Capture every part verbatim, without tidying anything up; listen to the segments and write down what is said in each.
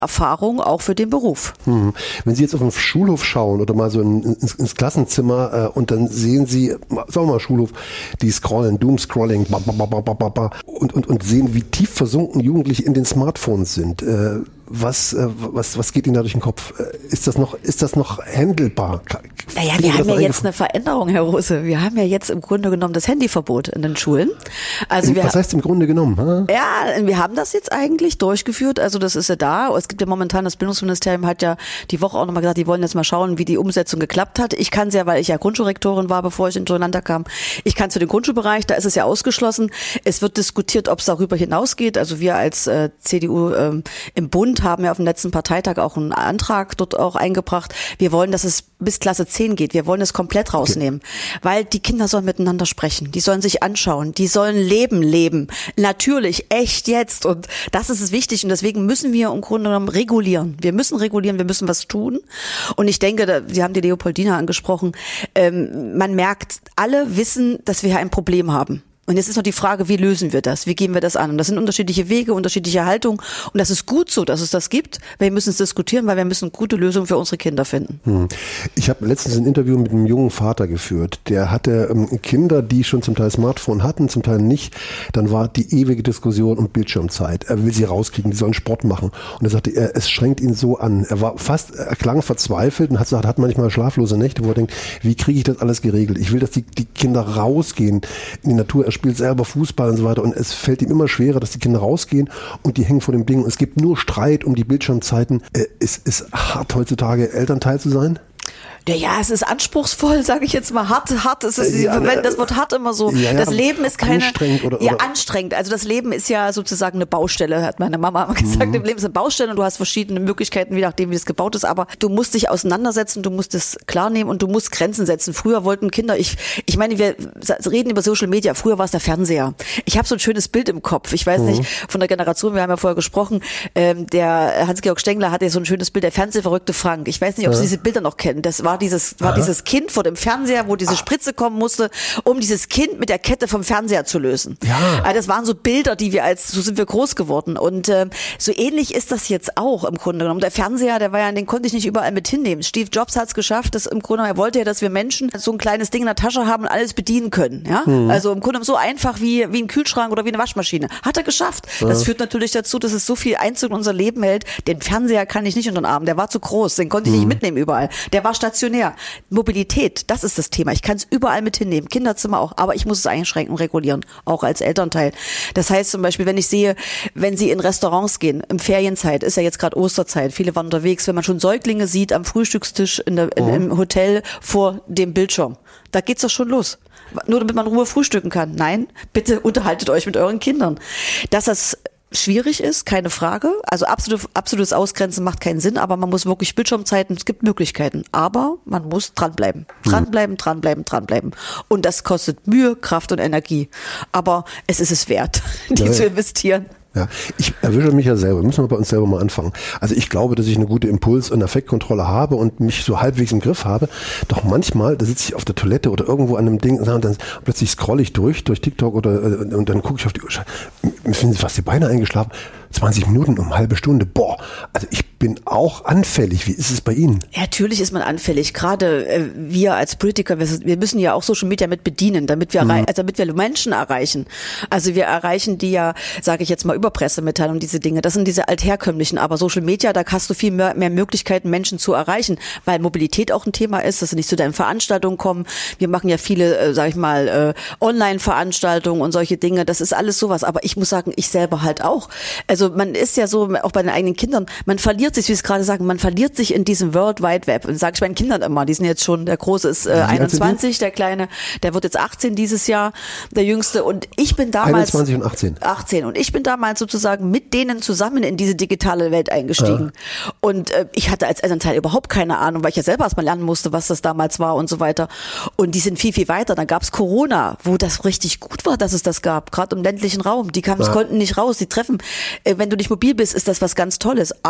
Erfahrung auch für den Beruf. Hm. Wenn Sie jetzt auf den Schulhof schauen oder mal so in, ins, ins Klassenzimmer äh, und dann sehen Sie, sagen wir mal Schulhof, die scrollen, Doomscrolling, ba, ba, ba, ba, ba, ba, und, und, und sehen, wie tief versunken Jugendliche in den Smartphones sind. Äh, Was, äh, was, was geht Ihnen da durch den Kopf? Ist das noch, ist das noch handelbar? Naja, wir haben ja jetzt eine Veränderung, Herr Rose. Wir haben ja jetzt im Grunde genommen das Handyverbot in den Schulen. Also wir was heißt im Grunde genommen? Ha? Ja, wir haben das jetzt eigentlich durchgeführt. Also das ist ja da. Es gibt ja momentan, das Bildungsministerium hat ja die Woche auch nochmal gesagt, die wollen jetzt mal schauen, wie die Umsetzung geklappt hat. Ich kann es ja, weil ich ja Grundschulrektorin war, bevor ich in den Landtag kam. Ich kann es für den Grundschulbereich, da ist es ja ausgeschlossen. Es wird diskutiert, ob es darüber hinausgeht. Also wir als äh, C D U ähm, im Bund haben ja auf dem letzten Parteitag auch einen Antrag dort auch eingebracht. Wir wollen, dass es bis Klasse zehn geht. Wir wollen es komplett rausnehmen, okay. Weil die Kinder sollen miteinander sprechen. Die sollen sich anschauen. Die sollen Leben leben. Natürlich, echt jetzt. Und das ist es wichtig. Und deswegen müssen wir im Grunde genommen regulieren. Wir müssen regulieren. Wir müssen was tun. Und ich denke, da, Sie haben die Leopoldina angesprochen. Ähm, man merkt, alle wissen, dass wir hier ein Problem haben. Und jetzt ist noch die Frage, wie lösen wir das? Wie gehen wir das an? Und das sind unterschiedliche Wege, unterschiedliche Haltungen. Und das ist gut so, dass es das gibt. Wir müssen es diskutieren, weil wir müssen gute Lösungen für unsere Kinder finden. Hm. Ich habe letztens ein Interview mit einem jungen Vater geführt. Der hatte ähm, Kinder, die schon zum Teil Smartphone hatten, zum Teil nicht. Dann war die ewige Diskussion um Bildschirmzeit. Er will sie rauskriegen, die sollen Sport machen. Und er sagte, er, es schränkt ihn so an. Er war fast, er klang verzweifelt und hat gesagt, hat manchmal schlaflose Nächte, wo er denkt, wie kriege ich das alles geregelt? Ich will, dass die, die Kinder rausgehen in die Natur. Er spielt selber Fußball und so weiter und es fällt ihm immer schwerer, dass die Kinder rausgehen und die hängen vor dem Ding und es gibt nur Streit um die Bildschirmzeiten. Äh, ist es hart heutzutage Elternteil zu sein? Ja, ja, es ist anspruchsvoll, sage ich jetzt mal. Hart, hart ist es. Ja, ja, das Wort hart immer so. Ja, ja, das Leben ist keine. Anstrengend oder, oder? Ja, anstrengend. Also das Leben ist ja sozusagen eine Baustelle, hat meine Mama immer gesagt. Mhm. Im Leben ist eine Baustelle und du hast verschiedene Möglichkeiten, je nachdem, wie es gebaut ist. Aber du musst dich auseinandersetzen, du musst es klar nehmen und du musst Grenzen setzen. Früher wollten Kinder, ich, ich meine, wir reden über Social Media. Früher war es der Fernseher. Ich habe so ein schönes Bild im Kopf. Ich weiß mhm. nicht, von der Generation, wir haben ja vorher gesprochen, ähm, der Hans-Georg Stengler hatte ja so ein schönes Bild, der Fernsehverrückte Frank. Ich weiß nicht, ob ja. Sie diese Bilder noch kennen. Das war dieses, war dieses Dieses Kind vor dem Fernseher, wo diese Spritze kommen musste, um dieses Kind mit der Kette vom Fernseher zu lösen. Ja. Also das waren so Bilder, die wir als, so sind wir groß geworden. Und äh, so ähnlich ist das jetzt auch im Grunde genommen. Der Fernseher, der war ja, den konnte ich nicht überall mit hinnehmen. Steve Jobs hat es geschafft, dass im Grunde genommen, er wollte ja, dass wir Menschen so ein kleines Ding in der Tasche haben und alles bedienen können. Ja? Mhm. Also im Grunde genommen so einfach wie, wie ein Kühlschrank oder wie eine Waschmaschine. Hat er geschafft. Ja. Das führt natürlich dazu, dass es so viel Einzug in unser Leben hält. Den Fernseher kann ich nicht unter den Arm. Der war zu groß. Den konnte ich mhm. nicht mitnehmen überall. Der war stationär. Mobilität, das ist das Thema. Ich kann es überall mit hinnehmen, Kinderzimmer auch, aber ich muss es einschränken und regulieren, auch als Elternteil. Das heißt zum Beispiel, wenn ich sehe, wenn Sie in Restaurants gehen, im Ferienzeit, ist ja jetzt gerade Osterzeit, viele waren unterwegs, wenn man schon Säuglinge sieht am Frühstückstisch in der, in, im Hotel vor dem Bildschirm, da geht's doch schon los. Nur damit man in Ruhe frühstücken kann. Nein, bitte unterhaltet euch mit euren Kindern. Dass das schwierig ist, keine Frage. Also absolut, absolutes Ausgrenzen macht keinen Sinn, aber man muss wirklich Bildschirmzeiten, es gibt Möglichkeiten. Aber man muss dranbleiben. Dranbleiben, dranbleiben, dranbleiben. Und das kostet Mühe, Kraft und Energie. Aber es ist es wert, die ja, zu investieren. Ja, ich erwische mich ja selber. Müssen wir bei uns selber mal anfangen. Also ich glaube, dass ich eine gute Impuls- und Affektkontrolle habe und mich so halbwegs im Griff habe. Doch manchmal, da sitze ich auf der Toilette oder irgendwo an einem Ding und dann plötzlich scrolle ich durch, durch TikTok oder und dann gucke ich auf die Uhr. Mir sind fast die Beine eingeschlafen. zwanzig Minuten um eine halbe Stunde. Boah, also ich bin auch anfällig. Wie ist es bei Ihnen? Ja, natürlich ist man anfällig. Gerade äh, wir als Politiker, wir, wir müssen ja auch Social Media mit bedienen, damit wir, mhm. also damit wir Menschen erreichen. Also wir erreichen die ja, sage ich jetzt mal, über Pressemitteilungen, diese Dinge. Das sind diese altherkömmlichen. Aber Social Media, da hast du viel mehr, mehr Möglichkeiten, Menschen zu erreichen, weil Mobilität auch ein Thema ist, dass sie nicht zu deinen Veranstaltungen kommen. Wir machen ja viele, äh, sage ich mal, äh, Online-Veranstaltungen und solche Dinge. Das ist alles sowas. Aber ich muss sagen, ich selber halt auch. Also man ist ja so, auch bei den eigenen Kindern, man verliert sich, wie Sie es gerade sagen, man verliert sich in diesem World Wide Web. Und sage ich meinen Kindern immer, die sind jetzt schon, der Große ist äh, einundzwanzig, der Kleine, der wird jetzt achtzehn dieses Jahr, der Jüngste. Und ich bin damals... einundzwanzig und achtzehn. achtzehn. Und ich bin damals sozusagen mit denen zusammen in diese digitale Welt eingestiegen. Ja. Und äh, ich hatte als Elternteil überhaupt keine Ahnung, weil ich ja selber erst mal lernen musste, was das damals war und so weiter. Und die sind viel, viel weiter. Dann gab es Corona, wo das richtig gut war, dass es das gab, gerade im ländlichen Raum. Die kamen, ja. konnten nicht raus, die treffen. Äh, wenn du nicht mobil bist, ist das was ganz Tolles. Aber wie Sie gerade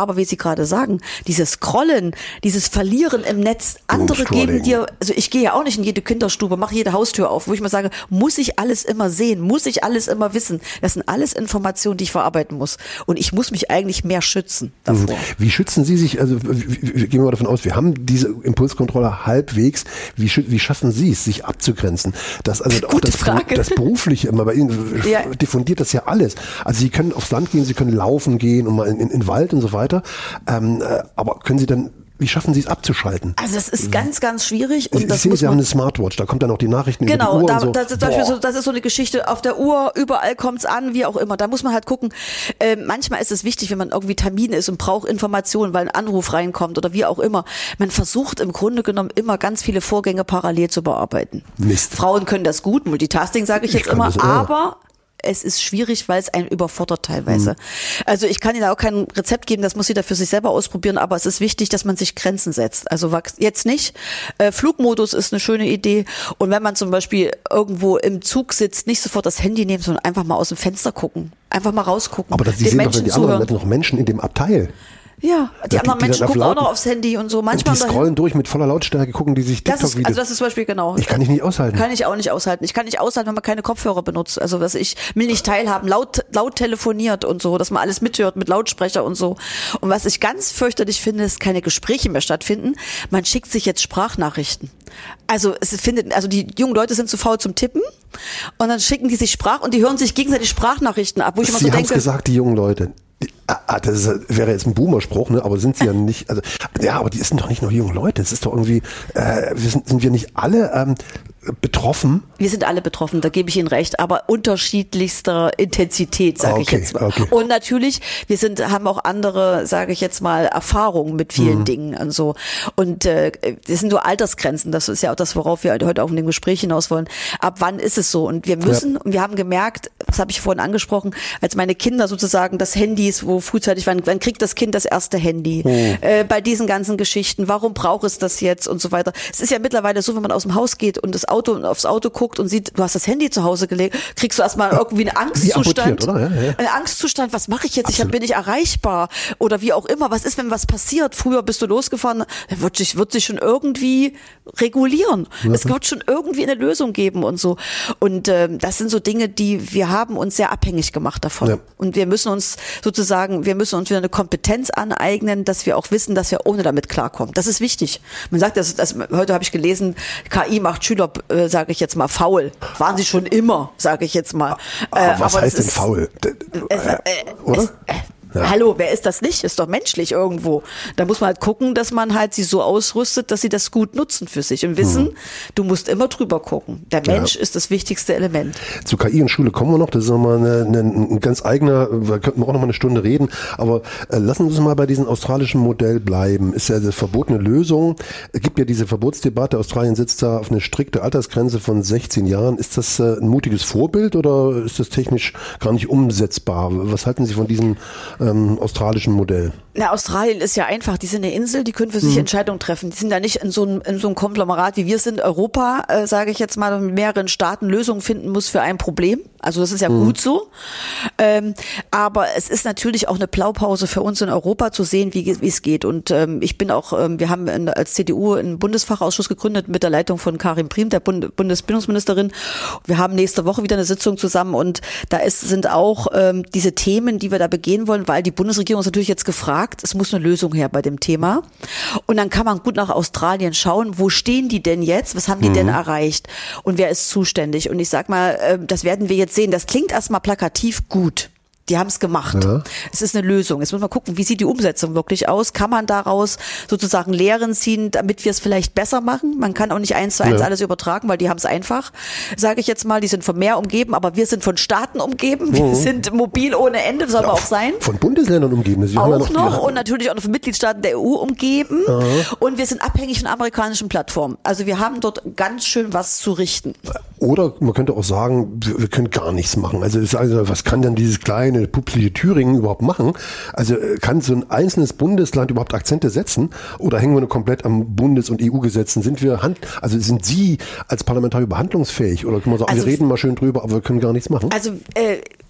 gerade sagen, dieses Scrollen, dieses Verlieren im Netz, andere geben dir, also ich gehe ja auch nicht in jede Kinderstube, mache jede Haustür auf, wo ich mal sage, muss ich alles immer sehen, muss ich alles immer wissen. Das sind alles Informationen, die ich verarbeiten muss. Und ich muss mich eigentlich mehr schützen davor. Wie schützen Sie sich, also gehen wir mal davon aus, wir haben diese Impulskontrolle halbwegs, wie, wie schaffen Sie es, sich abzugrenzen? Das, also auch das, das Berufliche, immer bei Ihnen ja. diffundiert das ja alles. Also Sie können aufs Land gehen, Sie können laufen gehen und mal in, in, in den Wald und so weiter, ähm, äh, aber können Sie dann Wie schaffen Sie es abzuschalten? Also es ist ganz, ganz schwierig. Und ich das sehe, muss Sie man, haben eine Smartwatch, da kommt dann auch die Nachrichten genau, über die Uhr da, und so. das, ist Beispiel so, das ist so eine Geschichte auf der Uhr, überall kommt's an, wie auch immer. Da muss man halt gucken, äh, manchmal ist es wichtig, wenn man irgendwie Termin ist und braucht Informationen, weil ein Anruf reinkommt oder wie auch immer. Man versucht im Grunde genommen immer ganz viele Vorgänge parallel zu bearbeiten. Mist. Frauen können das gut, Multitasking sage ich, ich jetzt immer, das, ja. aber es ist schwierig, weil es einen überfordert teilweise. Mhm. Also ich kann Ihnen auch kein Rezept geben, das muss jeder für sich selber ausprobieren, aber es ist wichtig, dass man sich Grenzen setzt. Also jetzt nicht. Äh, Flugmodus ist eine schöne Idee und wenn man zum Beispiel irgendwo im Zug sitzt, nicht sofort das Handy nehmen, sondern einfach mal aus dem Fenster gucken. Einfach mal rausgucken. Aber das, Sie sehen doch die anderen noch Menschen in dem Abteil. Ja, die ja, anderen die, die Menschen gucken auch noch aufs Handy und so. Manchmal und die scrollen durch mit voller Lautstärke, gucken die sich TikTok-Videos. Also das ist zum Beispiel genau. Ich kann ich nicht aushalten. Kann ich auch nicht aushalten. Ich kann nicht aushalten, wenn man keine Kopfhörer benutzt. Also was ich will nicht teilhaben, laut laut telefoniert und so, dass man alles mithört mit Lautsprecher und so. Und was ich ganz fürchterlich finde, ist, keine Gespräche mehr stattfinden. Man schickt sich jetzt Sprachnachrichten. Also es findet, also die jungen Leute sind zu faul zum Tippen und dann schicken die sich Sprach und die hören sich gegenseitig Sprachnachrichten ab, wo ich immer Sie so haben's denke. gesagt, die jungen Leute. Ah, das ist, wäre jetzt ein Boomer-Spruch, ne? Aber sind sie ja nicht, also, ja, aber die sind doch nicht nur junge Leute, es ist doch irgendwie, äh, wir sind, sind wir nicht alle ähm, betroffen? Wir sind alle betroffen, da gebe ich Ihnen recht, aber unterschiedlichster Intensität, sage okay, ich jetzt mal. Okay. Und natürlich, wir sind, haben auch andere, sage ich jetzt mal, Erfahrungen mit vielen mhm. Dingen und so. Und äh, das sind nur Altersgrenzen, das ist ja auch das, worauf wir heute auch in dem Gespräch hinaus wollen. Ab wann ist es so? Und wir müssen, ja. und wir haben gemerkt, das habe ich vorhin angesprochen, als meine Kinder sozusagen das Handys, wo frühzeitig waren, wann kriegt das Kind das erste Handy? Mhm. Äh, bei diesen ganzen Geschichten, warum braucht es das jetzt und so weiter. Es ist ja mittlerweile so, wenn man aus dem Haus geht und das Auto aufs Auto guckt und sieht, du hast das Handy zu Hause gelegt, kriegst du erstmal irgendwie einen Angstzustand. Oder? Ja, ja. Einen Angstzustand, was mache ich jetzt? Absolut. Ich bin nicht erreichbar oder wie auch immer. Was ist, wenn was passiert? Früher bist du losgefahren, dann wird sich, wird sich schon irgendwie regulieren. Ja. Es wird schon irgendwie eine Lösung geben und so. Und ähm, das sind so Dinge, die wir haben uns sehr abhängig gemacht davon. Ja. Und wir müssen uns sozusagen, wir müssen uns wieder eine Kompetenz aneignen, dass wir auch wissen, dass wir ohne damit klarkommen. Das ist wichtig. Man sagt, das, das, heute habe ich gelesen, K I macht Schüler, äh, sage ich jetzt mal, faul. Waren sie schon immer, sage ich jetzt mal. Äh, was heißt denn ist, faul? Äh, äh, Oder? Es, äh, Ja. Hallo, wer ist das nicht? Ist doch menschlich irgendwo. Da muss man halt gucken, dass man halt sie so ausrüstet, dass sie das gut nutzen für sich und wissen, hm. du musst immer drüber gucken. Der Mensch ja. ist das wichtigste Element. Zu K I und Schule kommen wir noch. Das ist nochmal eine, eine, ein ganz eigener, da könnten wir auch noch mal eine Stunde reden. Aber äh, lassen Sie uns mal bei diesem australischen Modell bleiben. Ist ja eine verbotene Lösung. Es gibt ja diese Verbotsdebatte. Australien sitzt da auf eine strikte Altersgrenze von sechzehn Jahren. Ist das äh, ein mutiges Vorbild oder ist das technisch gar nicht umsetzbar? Was halten Sie von diesem Ähm, australischen Modell? Na, Australien ist ja einfach, die sind eine Insel, die können für sich mhm. Entscheidungen treffen. Die sind da nicht in so einem, in so einem Konglomerat, wie wir sind, Europa, äh, sage ich jetzt mal, mit mehreren Staaten Lösungen finden muss für ein Problem. Also das ist ja mhm. gut so. Ähm, aber es ist natürlich auch eine Blaupause für uns in Europa zu sehen, wie, wie es geht. Und ähm, ich bin auch, ähm, wir haben in, als C D U einen Bundesfachausschuss gegründet mit der Leitung von Karin Priem, der Bund, Bundesbildungsministerin. Wir haben nächste Woche wieder eine Sitzung zusammen und da ist, sind auch ähm, diese Themen, die wir da begehen wollen, weil die Bundesregierung ist natürlich jetzt gefragt, es muss eine Lösung her bei dem Thema. Und dann kann man gut nach Australien schauen, wo stehen die denn jetzt, was haben die mhm. denn erreicht und wer ist zuständig. Und ich sag mal, äh, das werden wir jetzt sehen. Das klingt erstmal plakativ gut. Die haben es gemacht. Ja. Es ist eine Lösung. Jetzt muss man gucken, wie sieht die Umsetzung wirklich aus? Kann man daraus sozusagen Lehren ziehen, damit wir es vielleicht besser machen? Man kann auch nicht eins zu eins ja. alles übertragen, weil die haben es einfach. Sage ich jetzt mal, die sind von Meer umgeben, aber wir sind von Staaten umgeben. Mhm. Wir sind mobil ohne Ende, soll ja, man auch sein. Von Bundesländern umgeben. Sie auch haben ja noch, noch und natürlich auch noch von Mitgliedstaaten der E U umgeben. Ja. Und wir sind abhängig von amerikanischen Plattformen. Also wir haben dort ganz schön was zu richten. Oder man könnte auch sagen, wir können gar nichts machen. Also, also was kann denn dieses kleine publische Thüringen überhaupt machen? Also kann so ein einzelnes Bundesland überhaupt Akzente setzen oder hängen wir nur komplett am Bundes- und E U-Gesetzen? Sind wir hand, also sind Sie als Parlamentarier behandlungsfähig oder können wir sagen, also, wir reden mal schön drüber, aber wir können gar nichts machen? Also äh,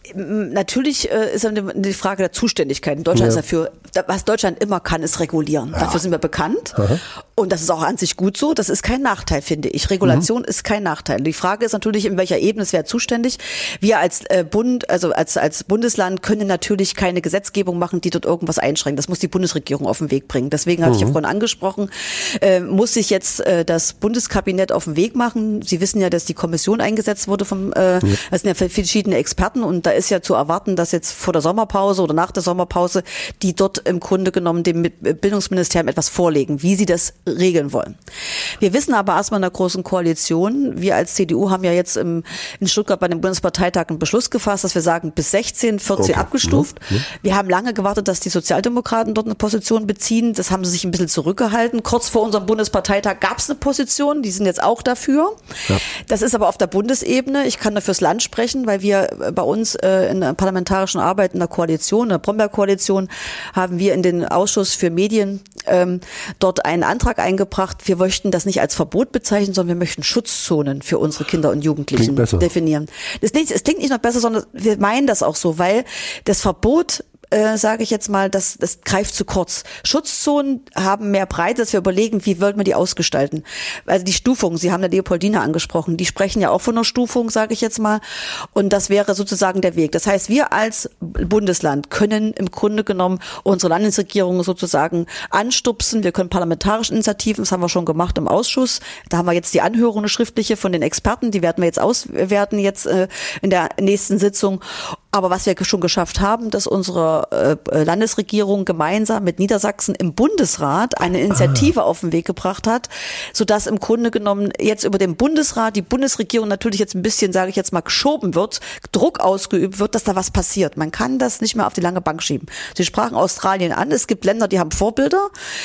Natürlich äh, ist die Frage der Zuständigkeit. In Deutschland ja. ist dafür, was Deutschland immer kann, ist regulieren. Ja. Dafür sind wir bekannt. Aha. Und das ist auch an sich gut so. Das ist kein Nachteil, finde ich. Regulation mhm. ist kein Nachteil. Die Frage ist natürlich, in welcher Ebene ist wer zuständig. Wir als äh, Bund, also als als Bundesland können natürlich keine Gesetzgebung machen, die dort irgendwas einschränkt. Das muss die Bundesregierung auf den Weg bringen. Deswegen hatte mhm. ich ja vorhin angesprochen, äh, muss sich jetzt äh, das Bundeskabinett auf den Weg machen. Sie wissen ja, dass die Kommission eingesetzt wurde vom, äh, ja. das sind ja verschiedene Experten und da ist ja zu erwarten, dass jetzt vor der Sommerpause oder nach der Sommerpause die dort im Grunde genommen dem Bildungsministerium etwas vorlegen, wie sie das regeln wollen. Wir wissen aber erstmal in der Großen Koalition, wir als C D U haben ja jetzt im, in Stuttgart bei dem Bundesparteitag einen Beschluss gefasst, dass wir sagen, bis sechzehn, vierzehn okay. abgestuft. Ja. Ja. Wir haben lange gewartet, dass die Sozialdemokraten dort eine Position beziehen. Das haben sie sich ein bisschen zurückgehalten. Kurz vor unserem Bundesparteitag gab es eine Position, die sind jetzt auch dafür. Ja. Das ist aber auf der Bundesebene. Ich kann da fürs Land sprechen, weil wir bei uns äh, in der parlamentarischen Arbeit in der Koalition, in der Brombeer-Koalition, haben wir in den Ausschuss für Medien ähm, dort einen Antrag eingebracht. Wir möchten das nicht als Verbot bezeichnen, sondern wir möchten Schutzzonen für unsere Kinder und Jugendlichen definieren. Das klingt, es klingt nicht noch besser, sondern wir meinen das auch so, weil das Verbot Äh, sage ich jetzt mal, das, das greift zu kurz. Schutzzonen haben mehr Breite, dass wir überlegen, wie wollen wir die ausgestalten. Also die Stufung, Sie haben ja Leopoldina angesprochen, die sprechen ja auch von einer Stufung, sage ich jetzt mal. Und das wäre sozusagen der Weg. Das heißt, wir als Bundesland können im Grunde genommen unsere Landesregierung sozusagen anstupsen. Wir können parlamentarische Initiativen, das haben wir schon gemacht im Ausschuss. Da haben wir jetzt die Anhörung, eine schriftliche von den Experten, die werden wir jetzt auswerten jetzt äh, in der nächsten Sitzung. Aber was wir schon geschafft haben, dass unsere äh, Landesregierung gemeinsam mit Niedersachsen im Bundesrat eine Initiative ah. auf den Weg gebracht hat, sodass im Grunde genommen jetzt über den Bundesrat die Bundesregierung natürlich jetzt ein bisschen, sage ich jetzt mal, geschoben wird, Druck ausgeübt wird, dass da was passiert. Man kann das nicht mehr auf die lange Bank schieben. Sie sprachen Australien an, es gibt Länder, die haben Vorbilder.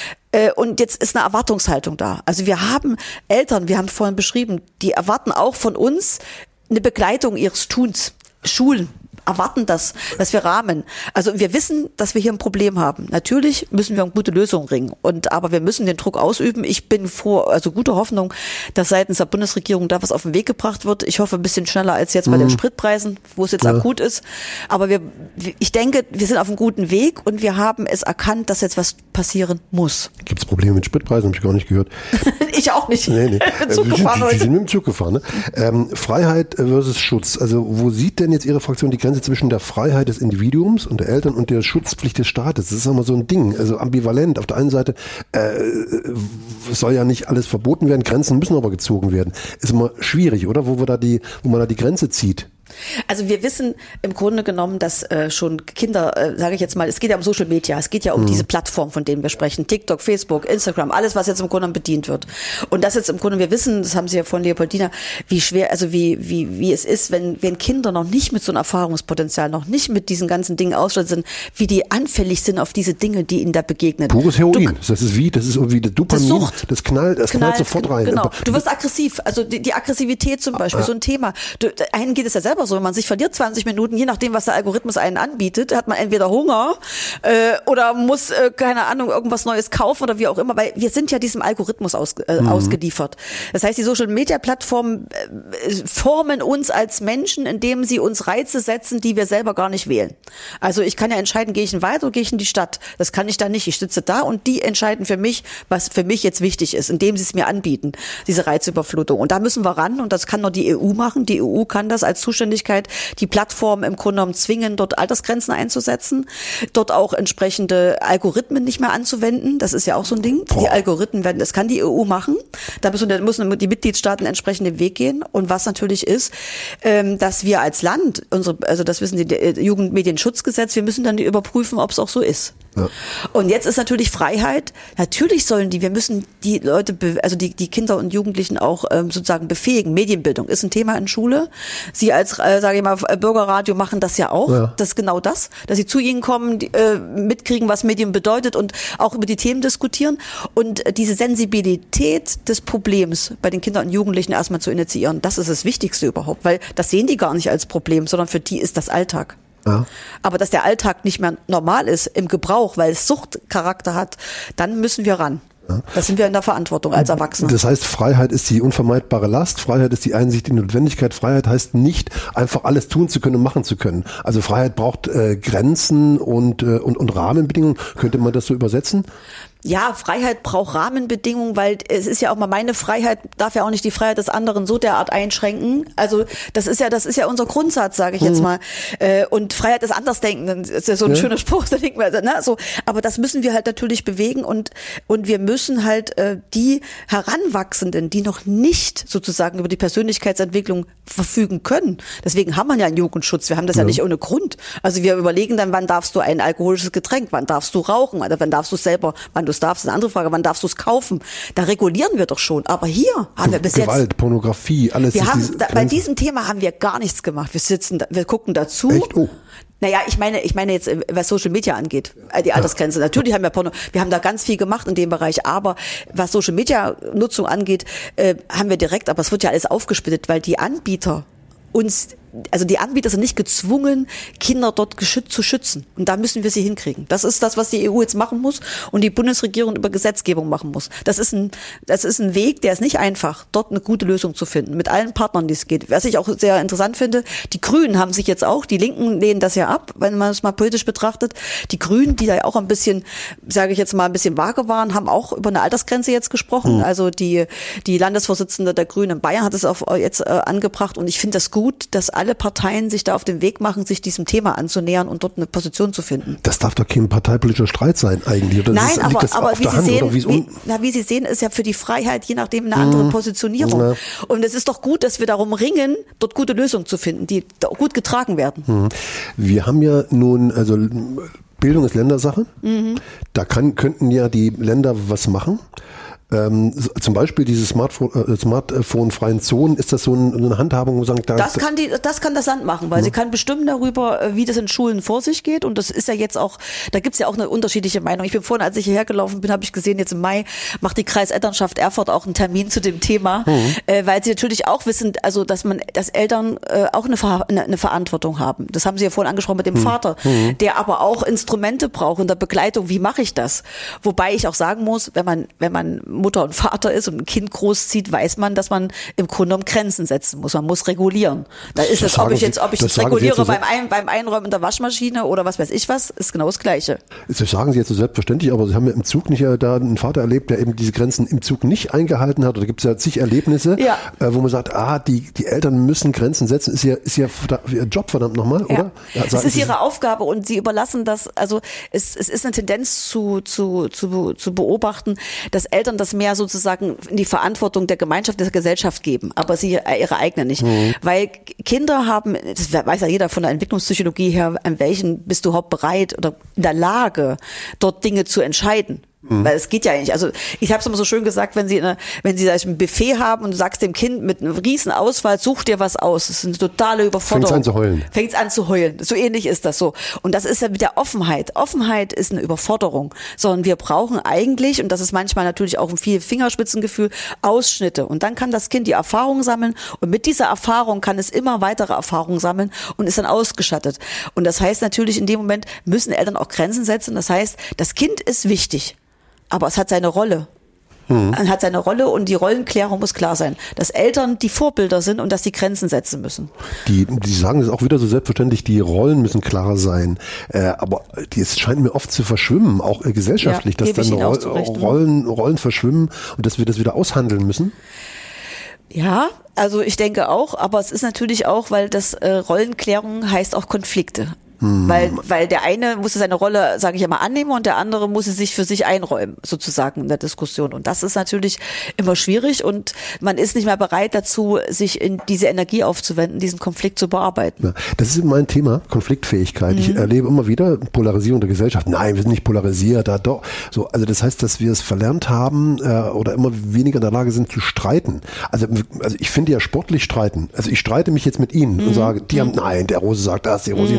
Und jetzt ist eine Erwartungshaltung da. Also wir haben Eltern, wir haben vorhin beschrieben, die erwarten auch von uns eine Begleitung ihres Tuns. Schulen erwarten das, dass wir rahmen. Also wir wissen, dass wir hier ein Problem haben. Natürlich müssen wir um gute Lösungen ringen. Und aber wir müssen den Druck ausüben. Ich bin froh, also gute Hoffnung, dass seitens der Bundesregierung da was auf den Weg gebracht wird. Ich hoffe ein bisschen schneller als jetzt bei mhm. den Spritpreisen, wo es jetzt ja. akut ist. Aber wir, ich denke, wir sind auf einem guten Weg und wir haben es erkannt, dass jetzt was passieren muss. Gibt es Probleme mit Spritpreisen? Habe ich gar nicht gehört. Ich auch nicht. Nee, nee. Ich bin Zug gefahren heute. Sie sind mit dem Zug gefahren. Ne? Ähm, Freiheit versus Schutz. Also wo sieht denn jetzt Ihre Fraktion die Grenze zwischen der Freiheit des Individuums und der Eltern und der Schutzpflicht des Staates? Das ist immer so ein Ding, also ambivalent. Auf der einen Seite äh, soll ja nicht alles verboten werden, Grenzen müssen aber gezogen werden. Ist immer schwierig, oder? Wo wir da die, wo man da die Grenze zieht. Also wir wissen im Grunde genommen, dass äh, schon Kinder, äh, sage ich jetzt mal, es geht ja um Social Media, es geht ja um mhm. diese Plattform, von denen wir sprechen, TikTok, Facebook, Instagram, alles, was jetzt im Grunde genommen bedient wird. Und das jetzt im Grunde, wir wissen, das haben Sie ja von Leopoldina, wie schwer, also wie wie wie es ist, wenn wenn Kinder noch nicht mit so einem Erfahrungspotenzial, noch nicht mit diesen ganzen Dingen ausgestattet sind, wie die anfällig sind auf diese Dinge, die ihnen da begegnen. Pures Heroin, du, das ist wie, das ist irgendwie das Dopamin, das, Sucht, das knallt, das knallt, knallt sofort rein. Genau, du wirst aggressiv, also die, die Aggressivität zum Beispiel, so ein Thema. Du, einen geht es ja selber so, wenn man sich verliert zwanzig Minuten, je nachdem, was der Algorithmus einen anbietet, hat man entweder Hunger äh, oder muss, äh, keine Ahnung, irgendwas Neues kaufen oder wie auch immer, weil wir sind ja diesem Algorithmus aus, äh, mhm. ausgeliefert. Das heißt, die Social-Media-Plattformen äh, formen uns als Menschen, indem sie uns Reize setzen, die wir selber gar nicht wählen. Also ich kann ja entscheiden, gehe ich in den Wald oder gehe ich in die Stadt. Das kann ich da nicht. Ich sitze da und die entscheiden für mich, was für mich jetzt wichtig ist, indem sie es mir anbieten, diese Reizüberflutung. Und da müssen wir ran und das kann nur die E U machen. Die E U kann das als Zuständigkeit, die Plattformen im Grunde genommen zwingen, dort Altersgrenzen einzusetzen, dort auch entsprechende Algorithmen nicht mehr anzuwenden. Das ist ja auch so ein Ding. Boah. Die Algorithmen werden, das kann die E U machen. Da müssen, da müssen die Mitgliedstaaten entsprechend den Weg gehen. Und was natürlich ist, ähm, dass wir als Land, unsere, also das wissen die, die Jugendmedienschutzgesetz, wir müssen dann überprüfen, ob es auch so ist. Ja. Und jetzt ist natürlich Freiheit. Natürlich sollen die, wir müssen die Leute, also die, die Kinder und Jugendlichen auch ähm, sozusagen befähigen. Medienbildung ist ein Thema in Schule. Sie als, äh, sage ich mal, Bürgerradio machen das ja auch. Ja. Das ist genau das, dass sie zu ihnen kommen, die, äh, mitkriegen, was Medien bedeutet und auch über die Themen diskutieren. Und äh, diese Sensibilität des Problems bei den Kindern und Jugendlichen erstmal zu initiieren, das ist das Wichtigste überhaupt, weil das sehen die gar nicht als Problem, sondern für die ist das Alltag. Ja. Aber dass der Alltag nicht mehr normal ist im Gebrauch, weil es Suchtcharakter hat, dann müssen wir ran. Ja. Da sind wir in der Verantwortung als Erwachsene. Das heißt, Freiheit ist die unvermeidbare Last, Freiheit ist die Einsicht in die Notwendigkeit, Freiheit heißt nicht, einfach alles tun zu können und machen zu können. Also Freiheit braucht äh, Grenzen und, äh, und, und Rahmenbedingungen. Könnte man das so übersetzen? Ja, Freiheit braucht Rahmenbedingungen, weil es ist ja auch mal meine Freiheit, darf ja auch nicht die Freiheit des anderen so derart einschränken. Also das ist ja, das ist ja unser Grundsatz, sage ich jetzt mal. Und Freiheit ist Andersdenken, das ist ja so ein ja. schöner Spruch, da denken wir, ne, so. Aber das müssen wir halt natürlich bewegen und und wir müssen halt äh, die Heranwachsenden, die noch nicht sozusagen über die Persönlichkeitsentwicklung verfügen können. Deswegen haben wir ja einen Jugendschutz. Wir haben das ja, ja nicht ohne Grund. Also wir überlegen dann, wann darfst du ein alkoholisches Getränk, wann darfst du rauchen, oder wann darfst du selber, wann du es darfst, ist eine andere Frage, wann darfst du es kaufen? Da regulieren wir doch schon. Aber hier haben wir bis Gewalt, jetzt... Gewalt, Pornografie, alles. Wir haben, da, bei diesem Thema haben wir gar nichts gemacht. Wir sitzen, da, wir gucken dazu. Echt? Oh. Naja, ich meine, ich meine jetzt, was Social Media angeht, die Altersgrenze. Natürlich haben wir Porno, wir haben da ganz viel gemacht in dem Bereich, aber was Social Media Nutzung angeht, äh, haben wir direkt, aber es wird ja alles aufgesplittet, weil die Anbieter uns, also die Anbieter sind nicht gezwungen, Kinder dort geschützt zu schützen. Und da müssen wir sie hinkriegen. Das ist das, was die E U jetzt machen muss und die Bundesregierung über Gesetzgebung machen muss. Das ist ein, das ist ein Weg, der ist nicht einfach, dort eine gute Lösung zu finden, mit allen Partnern, die es geht. Was ich auch sehr interessant finde, die Grünen haben sich jetzt auch, die Linken lehnen das ja ab, wenn man es mal politisch betrachtet. Die Grünen, die da ja auch ein bisschen, sage ich jetzt mal, ein bisschen vage waren, haben auch über eine Altersgrenze jetzt gesprochen. Mhm. Also die, die Landesvorsitzende der Grünen in Bayern hat es auch jetzt äh, angebracht und ich finde das gut, dass alle Parteien sich da auf den Weg machen, sich diesem Thema anzunähern und dort eine Position zu finden. Das darf doch kein parteipolitischer Streit sein eigentlich. Oder Nein, ist, aber, das aber auf wie, der Sie Hand, sehen, oder wie, na, wie Sie sehen, ist ja für die Freiheit je nachdem eine andere mmh. Positionierung. Ja. Und es ist doch gut, dass wir darum ringen, dort gute Lösungen zu finden, die gut getragen werden. Mmh. Wir haben ja nun, also Bildung ist Ländersache. Mhm. Da kann, könnten ja die Länder was machen. Ähm, zum Beispiel diese Smartphone, äh, Smartphone-freien Zonen, ist das so ein, eine Handhabung, wo sagen, da das kann die, das kann das Land machen, weil ja. sie kann bestimmen darüber, wie das in Schulen vor sich geht und das ist ja jetzt auch, da gibt's ja auch eine unterschiedliche Meinung. Ich bin vorhin, als ich hierher gelaufen bin, habe ich gesehen, jetzt im Mai macht die Kreiselternschaft Erfurt auch einen Termin zu dem Thema, mhm. äh, weil sie natürlich auch wissen, also dass man, dass Eltern äh, auch eine, Ver- eine, eine Verantwortung haben. Das haben Sie ja vorhin angesprochen mit dem mhm. Vater, mhm. der aber auch Instrumente braucht in der Begleitung. Wie mache ich das? Wobei ich auch sagen muss, wenn man, wenn man Mutter und Vater ist und ein Kind großzieht, weiß man, dass man im Grunde genommen Grenzen setzen muss. Man muss regulieren. Da ist es, ob ich jetzt, ob ich das, das reguliere beim, Ein, beim Einräumen der Waschmaschine oder was weiß ich was, ist genau das Gleiche. Das sagen Sie jetzt so selbstverständlich, aber Sie haben ja im Zug nicht da einen Vater erlebt, der eben diese Grenzen im Zug nicht eingehalten hat. Oder gibt es ja zig Erlebnisse, ja. äh, wo man sagt, ah, die, die Eltern müssen Grenzen setzen. Ist ja, ist ja ihr Job verdammt nochmal, ja. oder? Ja, es ist ihre Aufgabe und sie überlassen das, also es, es ist eine Tendenz zu, zu, zu, zu beobachten, dass Eltern das mehr so sozusagen in die Verantwortung der Gemeinschaft, der Gesellschaft geben, aber sie ihre eigene nicht. Mhm. Weil Kinder haben, das weiß ja jeder von der Entwicklungspsychologie her, an welchen bist du überhaupt bereit oder in der Lage, dort Dinge zu entscheiden. Mhm. Weil es geht ja nicht. Also ich habe es immer so schön gesagt, wenn Sie eine, wenn Sie ein Buffet haben und du sagst dem Kind mit einem riesen Auswahl, such dir was aus. Das ist eine totale Überforderung. Fängt's an zu heulen. Fängt's an zu heulen. So ähnlich ist das so. Und das ist ja mit der Offenheit. Offenheit ist eine Überforderung. Sondern wir brauchen eigentlich, und das ist manchmal natürlich auch ein viel Fingerspitzengefühl, Ausschnitte. Und dann kann das Kind die Erfahrung sammeln und mit dieser Erfahrung kann es immer weitere Erfahrungen sammeln und ist dann ausgestattet. Und das heißt natürlich, in dem Moment müssen Eltern auch Grenzen setzen. Das heißt, das Kind ist wichtig. Aber es hat seine Rolle. Mhm. Es hat seine Rolle und die Rollenklärung muss klar sein. Dass Eltern die Vorbilder sind und dass die Grenzen setzen müssen. Die, die sagen das auch wieder so selbstverständlich, die Rollen müssen klarer sein. Äh, aber es scheint mir oft zu verschwimmen, auch äh, gesellschaftlich, ja, dass dann Roll, Rollen, Rollen verschwimmen und dass wir das wieder aushandeln müssen. Ja, also ich denke auch, aber es ist natürlich auch, weil das äh, Rollenklärung heißt auch Konflikte. Hm. Weil, weil der eine musste seine Rolle, sage ich immer, annehmen und der andere musste sich für sich einräumen, sozusagen in der Diskussion. Und das ist natürlich immer schwierig und man ist nicht mehr bereit dazu, sich in diese Energie aufzuwenden, diesen Konflikt zu bearbeiten. Ja, das ist mein Thema, Konfliktfähigkeit. Mhm. Ich erlebe immer wieder Polarisierung der Gesellschaft. Nein, wir sind nicht polarisiert, da doch. So, also das heißt, dass wir es verlernt haben äh, oder immer weniger in der Lage sind zu streiten. Also, also ich finde ja sportlich streiten. Also ich streite mich jetzt mit Ihnen mhm. und sage, die haben, nein, der Rose sagt das, die Rosine mhm. sagt das, aber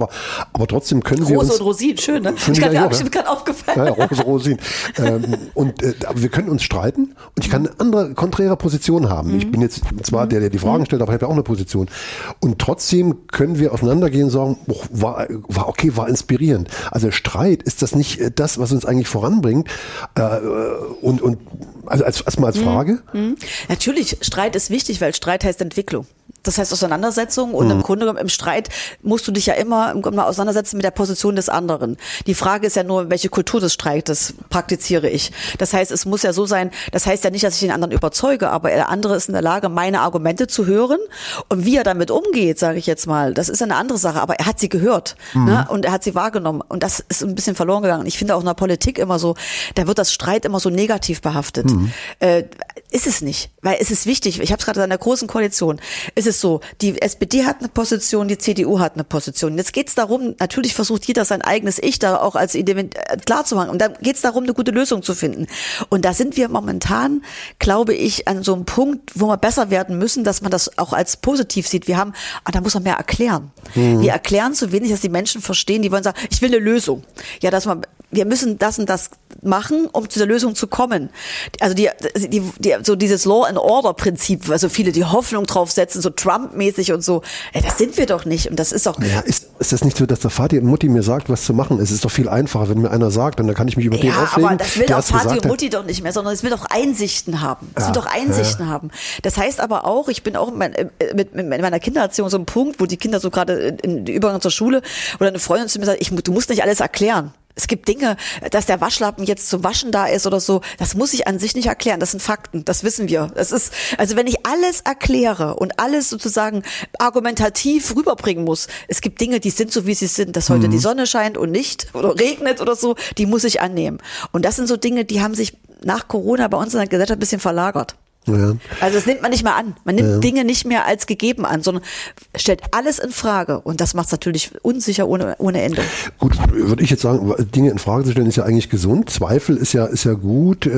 aber, aber trotzdem können Rose wir uns... Rose und Rosinen, schön, ne? Ich kann mir bestimmt gerade aufgefallen. Ja, Rose, Rosinen. ähm, und äh, aber wir können uns streiten und ich kann eine andere, konträre Position haben. Mhm. Ich bin jetzt zwar der, der die Fragen stellt, aber ich habe ja auch eine Position. Und trotzdem können wir auseinandergehen und sagen, oh, war, war okay, war inspirierend. Also Streit, ist das nicht das, was uns eigentlich voranbringt? Äh, und, und also als, erstmal als Frage. Mhm. Mhm. Natürlich, Streit ist wichtig, weil Streit heißt Entwicklung. Das heißt Auseinandersetzung und mhm. im Grunde genommen im Streit musst du dich ja immer im Grunde auseinandersetzen mit der Position des anderen. Die Frage ist ja nur, welche Kultur des Streites praktiziere ich. Das heißt, es muss ja so sein, das heißt ja nicht, dass ich den anderen überzeuge, aber der andere ist in der Lage, meine Argumente zu hören und wie er damit umgeht, sage ich jetzt mal, das ist eine andere Sache, aber er hat sie gehört mhm. ne? Und er hat sie wahrgenommen und das ist ein bisschen verloren gegangen. Ich finde auch in der Politik immer so, da wird das Streit immer so negativ behaftet. Mhm. Äh, ist es nicht, weil es ist wichtig, ich habe es gerade in der großen Koalition, ist es so, die S P D hat eine Position, die C D U hat eine Position. Jetzt geht es darum, natürlich versucht jeder sein eigenes Ich da auch als Idee klar zu machen. Und dann geht es darum, eine gute Lösung zu finden. Und da sind wir momentan, glaube ich, an so einem Punkt, wo wir besser werden müssen, dass man das auch als positiv sieht. Wir haben, ah, da muss man mehr erklären. Mhm. Wir erklären zu wenig, dass die Menschen verstehen, die wollen sagen, ich will eine Lösung. Ja, dass man, wir müssen das und das machen, um zu der Lösung zu kommen. Also die, die, die so dieses Law and Order Prinzip, also viele die Hoffnung drauf setzen, so Trump-mäßig und so, ja, das sind wir doch nicht und das ist auch... Ja, ist, ist das nicht so, dass der Vati und Mutti mir sagt, was zu machen ist? Es ist doch viel einfacher, wenn mir einer sagt, dann kann ich mich über den ja, aufregen. Ja, aber das will auch Vati und Mutti doch nicht mehr, sondern es will doch Einsichten haben. Es ja, will doch Einsichten ja. haben. Das heißt aber auch, ich bin auch in, mein, mit, mit meiner Kindererziehung so ein Punkt, wo die Kinder so gerade in, in Übergang zur Schule oder eine Freundin zu mir sagt, ich, du musst nicht alles erklären. Es gibt Dinge, dass der Waschlappen jetzt zum Waschen da ist oder so, das muss ich an sich nicht erklären. Das sind Fakten, das wissen wir. Das ist, also wenn ich alles erkläre und alles sozusagen argumentativ rüberbringen muss, es gibt Dinge, die sind so, wie sie sind, dass heute mhm. die Sonne scheint und nicht oder regnet oder so, die muss ich annehmen. Und das sind so Dinge, die haben sich nach Corona bei uns in der Gesellschaft ein bisschen verlagert. Ja. Also das nimmt man nicht mehr an. Man nimmt ja. Dinge nicht mehr als gegeben an, sondern stellt alles in Frage. Und das macht es natürlich unsicher ohne, ohne Ende. Gut, würde ich jetzt sagen, Dinge in Frage zu stellen ist ja eigentlich gesund. Zweifel ist ja, ist ja gut.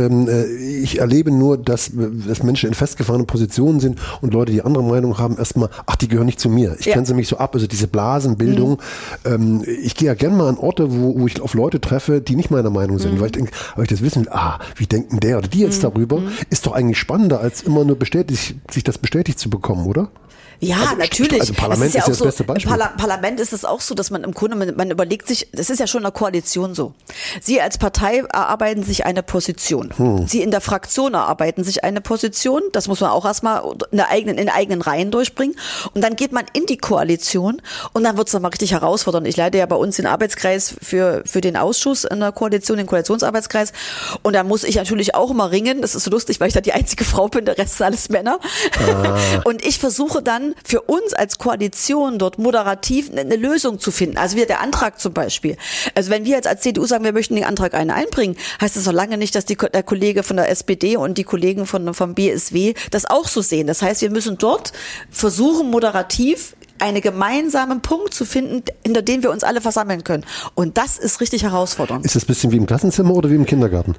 Ich erlebe nur, dass, dass Menschen in festgefahrenen Positionen sind und Leute, die andere Meinung haben, erstmal, ach, die gehören nicht zu mir. Ich ja. grenze mich so ab. Also diese Blasenbildung. Mhm. Ich gehe ja gerne mal an Orte, wo, wo ich auf Leute treffe, die nicht meiner Meinung sind. Mhm. Weil ich denke, weil ich das wissen will, ah, wie denken der oder die jetzt mhm. darüber? Ist doch eigentlich spannender, als immer nur bestätigt, sich das bestätigt zu bekommen, oder? Ja, also, natürlich. Also Parlament ist ja, ist ja das so, beste Beispiel. Im Parla- Parlament ist es auch so, dass man im Grunde, man, man überlegt sich, das ist ja schon eine Koalition so. Sie als Partei erarbeiten sich eine Position. Hm. Sie in der Fraktion erarbeiten sich eine Position. Das muss man auch erstmal in der eigenen, in den eigenen Reihen durchbringen. Und dann geht man in die Koalition und dann wird es dann mal richtig herausfordernd. Ich leite ja bei uns den Arbeitskreis für, für den Ausschuss in der Koalition, den Koalitionsarbeitskreis. Und da muss ich natürlich auch immer ringen. Das ist so lustig, weil ich da die einzige Frau bin, der Rest ist alles Männer. Ah. Und ich versuche dann für uns als Koalition dort moderativ eine Lösung zu finden. Also wie der Antrag zum Beispiel. Also wenn wir jetzt als C D U sagen, wir möchten den Antrag einen einbringen, heißt das noch lange nicht, dass die, der Kollege von der S P D und die Kollegen von, vom B S W das auch so sehen. Das heißt, wir müssen dort versuchen, moderativ einen gemeinsamen Punkt zu finden, hinter dem wir uns alle versammeln können. Und das ist richtig herausfordernd. Ist das ein bisschen wie im Klassenzimmer oder wie im Kindergarten?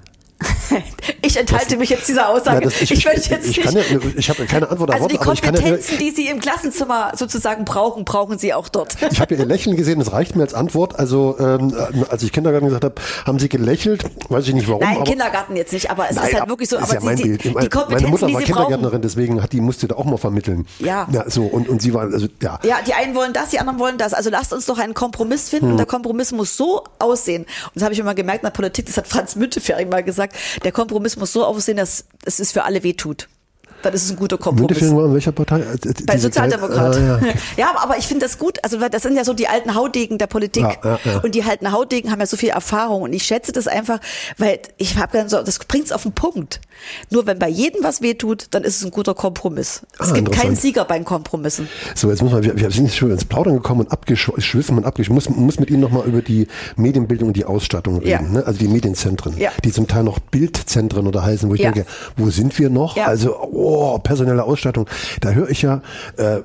Ich enthalte das, mich jetzt dieser Aussage. Ja, das, ich, ich möchte jetzt ich, nicht. Kann ja, ich habe keine Antwort Also darauf. die Kompetenzen, ja, die Sie im Klassenzimmer sozusagen brauchen, brauchen Sie auch dort. Ich habe Ihr Lächeln gesehen, das reicht mir als Antwort. Also ähm, als ich Kindergarten gesagt habe, haben Sie gelächelt. Weiß ich nicht warum. Nein, aber, Kindergarten jetzt nicht, aber es nein, ist halt wirklich so. Ist aber ja mein Sie, Bild. die, die Kompetenzen, meine Mutter die war Sie Kindergärtnerin, brauchen. deswegen hat die musste da auch mal vermitteln. Ja. ja so und und sie war also ja. Ja, die einen wollen das, die anderen wollen das. Also lasst uns doch einen Kompromiss finden. Hm. Und der Kompromiss muss so aussehen. Und das habe ich immer gemerkt in der Politik. Das hat Franz Müntefering mal gesagt. Der Kompromiss muss so aussehen, dass es ist für alle wehtut. Dann ist es ein guter Kompromiss. Müntefering war in welcher Partei? Bei Sozialdemokraten. Ah, ja, okay. Ja, aber, aber ich finde das gut. Also das sind ja so die alten Haudegen der Politik. Ja, ja, ja. Und die alten Haudegen haben ja so viel Erfahrung. Und ich schätze das einfach, weil ich habe dann so, das bringt's auf den Punkt. Nur wenn bei jedem was wehtut, dann ist es ein guter Kompromiss. Es ah, gibt keinen Sieger bei Kompromissen. So, jetzt muss man, wir, wir sind schon ins Plaudern gekommen und abgeschwiffen und abgeschwiffen. Muss, muss mit Ihnen nochmal über die Medienbildung und die Ausstattung reden. Ja. Ne? Also die Medienzentren, ja. die zum Teil noch Bildzentren oder heißen, wo ich ja. denke, wo sind wir noch? Ja. Also, oh, personelle Ausstattung. Da höre ich ja, äh,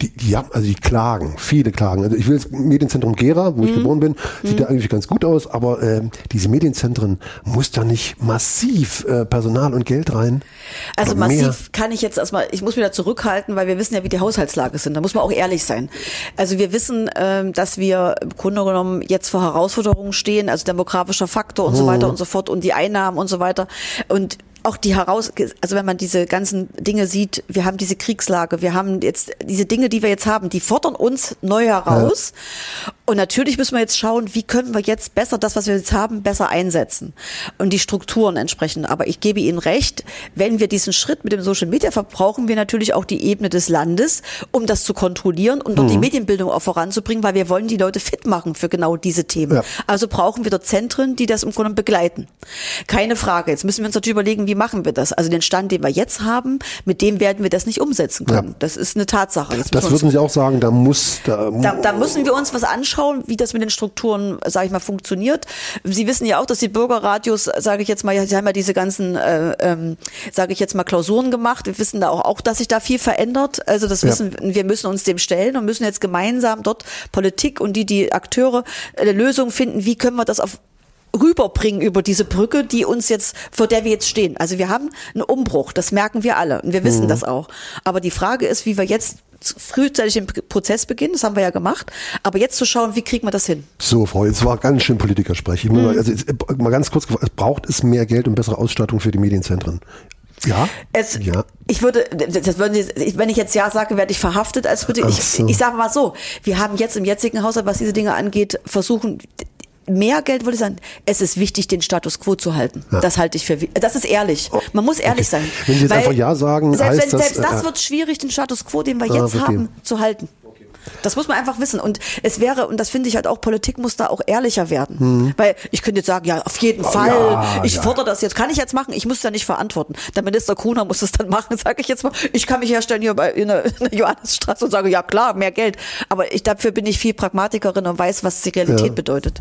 die, die haben, also die klagen, viele klagen. Also ich will das Medienzentrum Gera, wo ich mhm. geboren bin, sieht ja mhm. eigentlich ganz gut aus, aber äh, diese Medienzentren, muss da nicht massiv äh, Personal und Geld rein? Also massiv mehr? Kann ich jetzt erstmal, ich muss mich da zurückhalten, weil wir wissen ja, wie die Haushaltslage sind. Da muss man auch ehrlich sein. Also wir wissen, ähm, dass wir im Grunde genommen jetzt vor Herausforderungen stehen, also demografischer Faktor und mhm. so weiter und so fort und die Einnahmen und so weiter. Und auch die heraus, also wenn man diese ganzen Dinge sieht, wir haben diese Kriegslage, wir haben jetzt diese Dinge, die wir jetzt haben, die fordern uns neu heraus. Ja. Und natürlich müssen wir jetzt schauen, wie können wir jetzt besser das, was wir jetzt haben, besser einsetzen und die Strukturen entsprechend. Aber ich gebe Ihnen recht, wenn wir diesen Schritt mit dem Social Media verbrauchen wir natürlich auch die Ebene des Landes, um das zu kontrollieren und dort mhm. die Medienbildung auch voranzubringen, weil wir wollen die Leute fit machen für genau diese Themen. Ja. Also brauchen wir dort Zentren, die das im Grunde begleiten. Keine Frage. Jetzt müssen wir uns natürlich überlegen, wie machen wir das? Also den Stand, den wir jetzt haben, mit dem werden wir das nicht umsetzen können. Ja. Das ist eine Tatsache. Jetzt das würden Sie auch sagen, da muss... Da, da, da müssen wir uns was anschauen, wie das mit den Strukturen, sage ich mal, funktioniert. Sie wissen ja auch, dass die Bürgerradios, sage ich jetzt mal, sie haben ja diese ganzen, äh, ähm, sage ich jetzt mal, Klausuren gemacht. Wir wissen da auch, auch, dass sich da viel verändert. Also das wissen, ja. wir müssen uns dem stellen und müssen jetzt gemeinsam dort Politik und die, die Akteure eine Lösung finden, wie können wir das auf rüberbringen über diese Brücke, die uns jetzt, vor der wir jetzt stehen. Also wir haben einen Umbruch, das merken wir alle und wir wissen mhm. das auch. Aber die Frage ist, wie wir jetzt frühzeitig den Prozess beginnen, das haben wir ja gemacht, aber jetzt zu schauen, wie kriegen wir das hin? So, Frau, jetzt war ganz schön Politikersprech. Ich mhm. mal, also jetzt, mal ganz kurz gefragt, es braucht es mehr Geld und bessere Ausstattung für die Medienzentren? Ja. Es, ja. Ich würde, das würden Sie, wenn ich jetzt ja sage, werde ich verhaftet als Politiker. Ich, so. ich sage mal so, wir haben jetzt im jetzigen Haushalt, was diese Dinge angeht, versuchen, mehr Geld, würde ich sagen, es ist wichtig, den Status quo zu halten. Ja. Das halte ich für, das ist ehrlich. Man muss ehrlich okay. sein. Wenn Sie jetzt einfach Ja sagen, selbst, heißt wenn, das, selbst das äh, wird schwierig, den Status quo, den wir ah, jetzt okay. haben, zu halten. Das muss man einfach wissen. Und es wäre, und das finde ich halt auch, Politik muss da auch ehrlicher werden. Mhm. Weil ich könnte jetzt sagen, ja, auf jeden oh, Fall, ja, ich ja. fordere das jetzt, kann ich jetzt machen, ich muss da nicht verantworten. Der Minister Gruner muss das dann machen, sage ich jetzt mal. Ich kann mich herstellen hier bei in der, in der Johannesstraße und sage, ja klar, mehr Geld. Aber ich, dafür bin ich viel Pragmatikerin und weiß, was die Realität ja. bedeutet.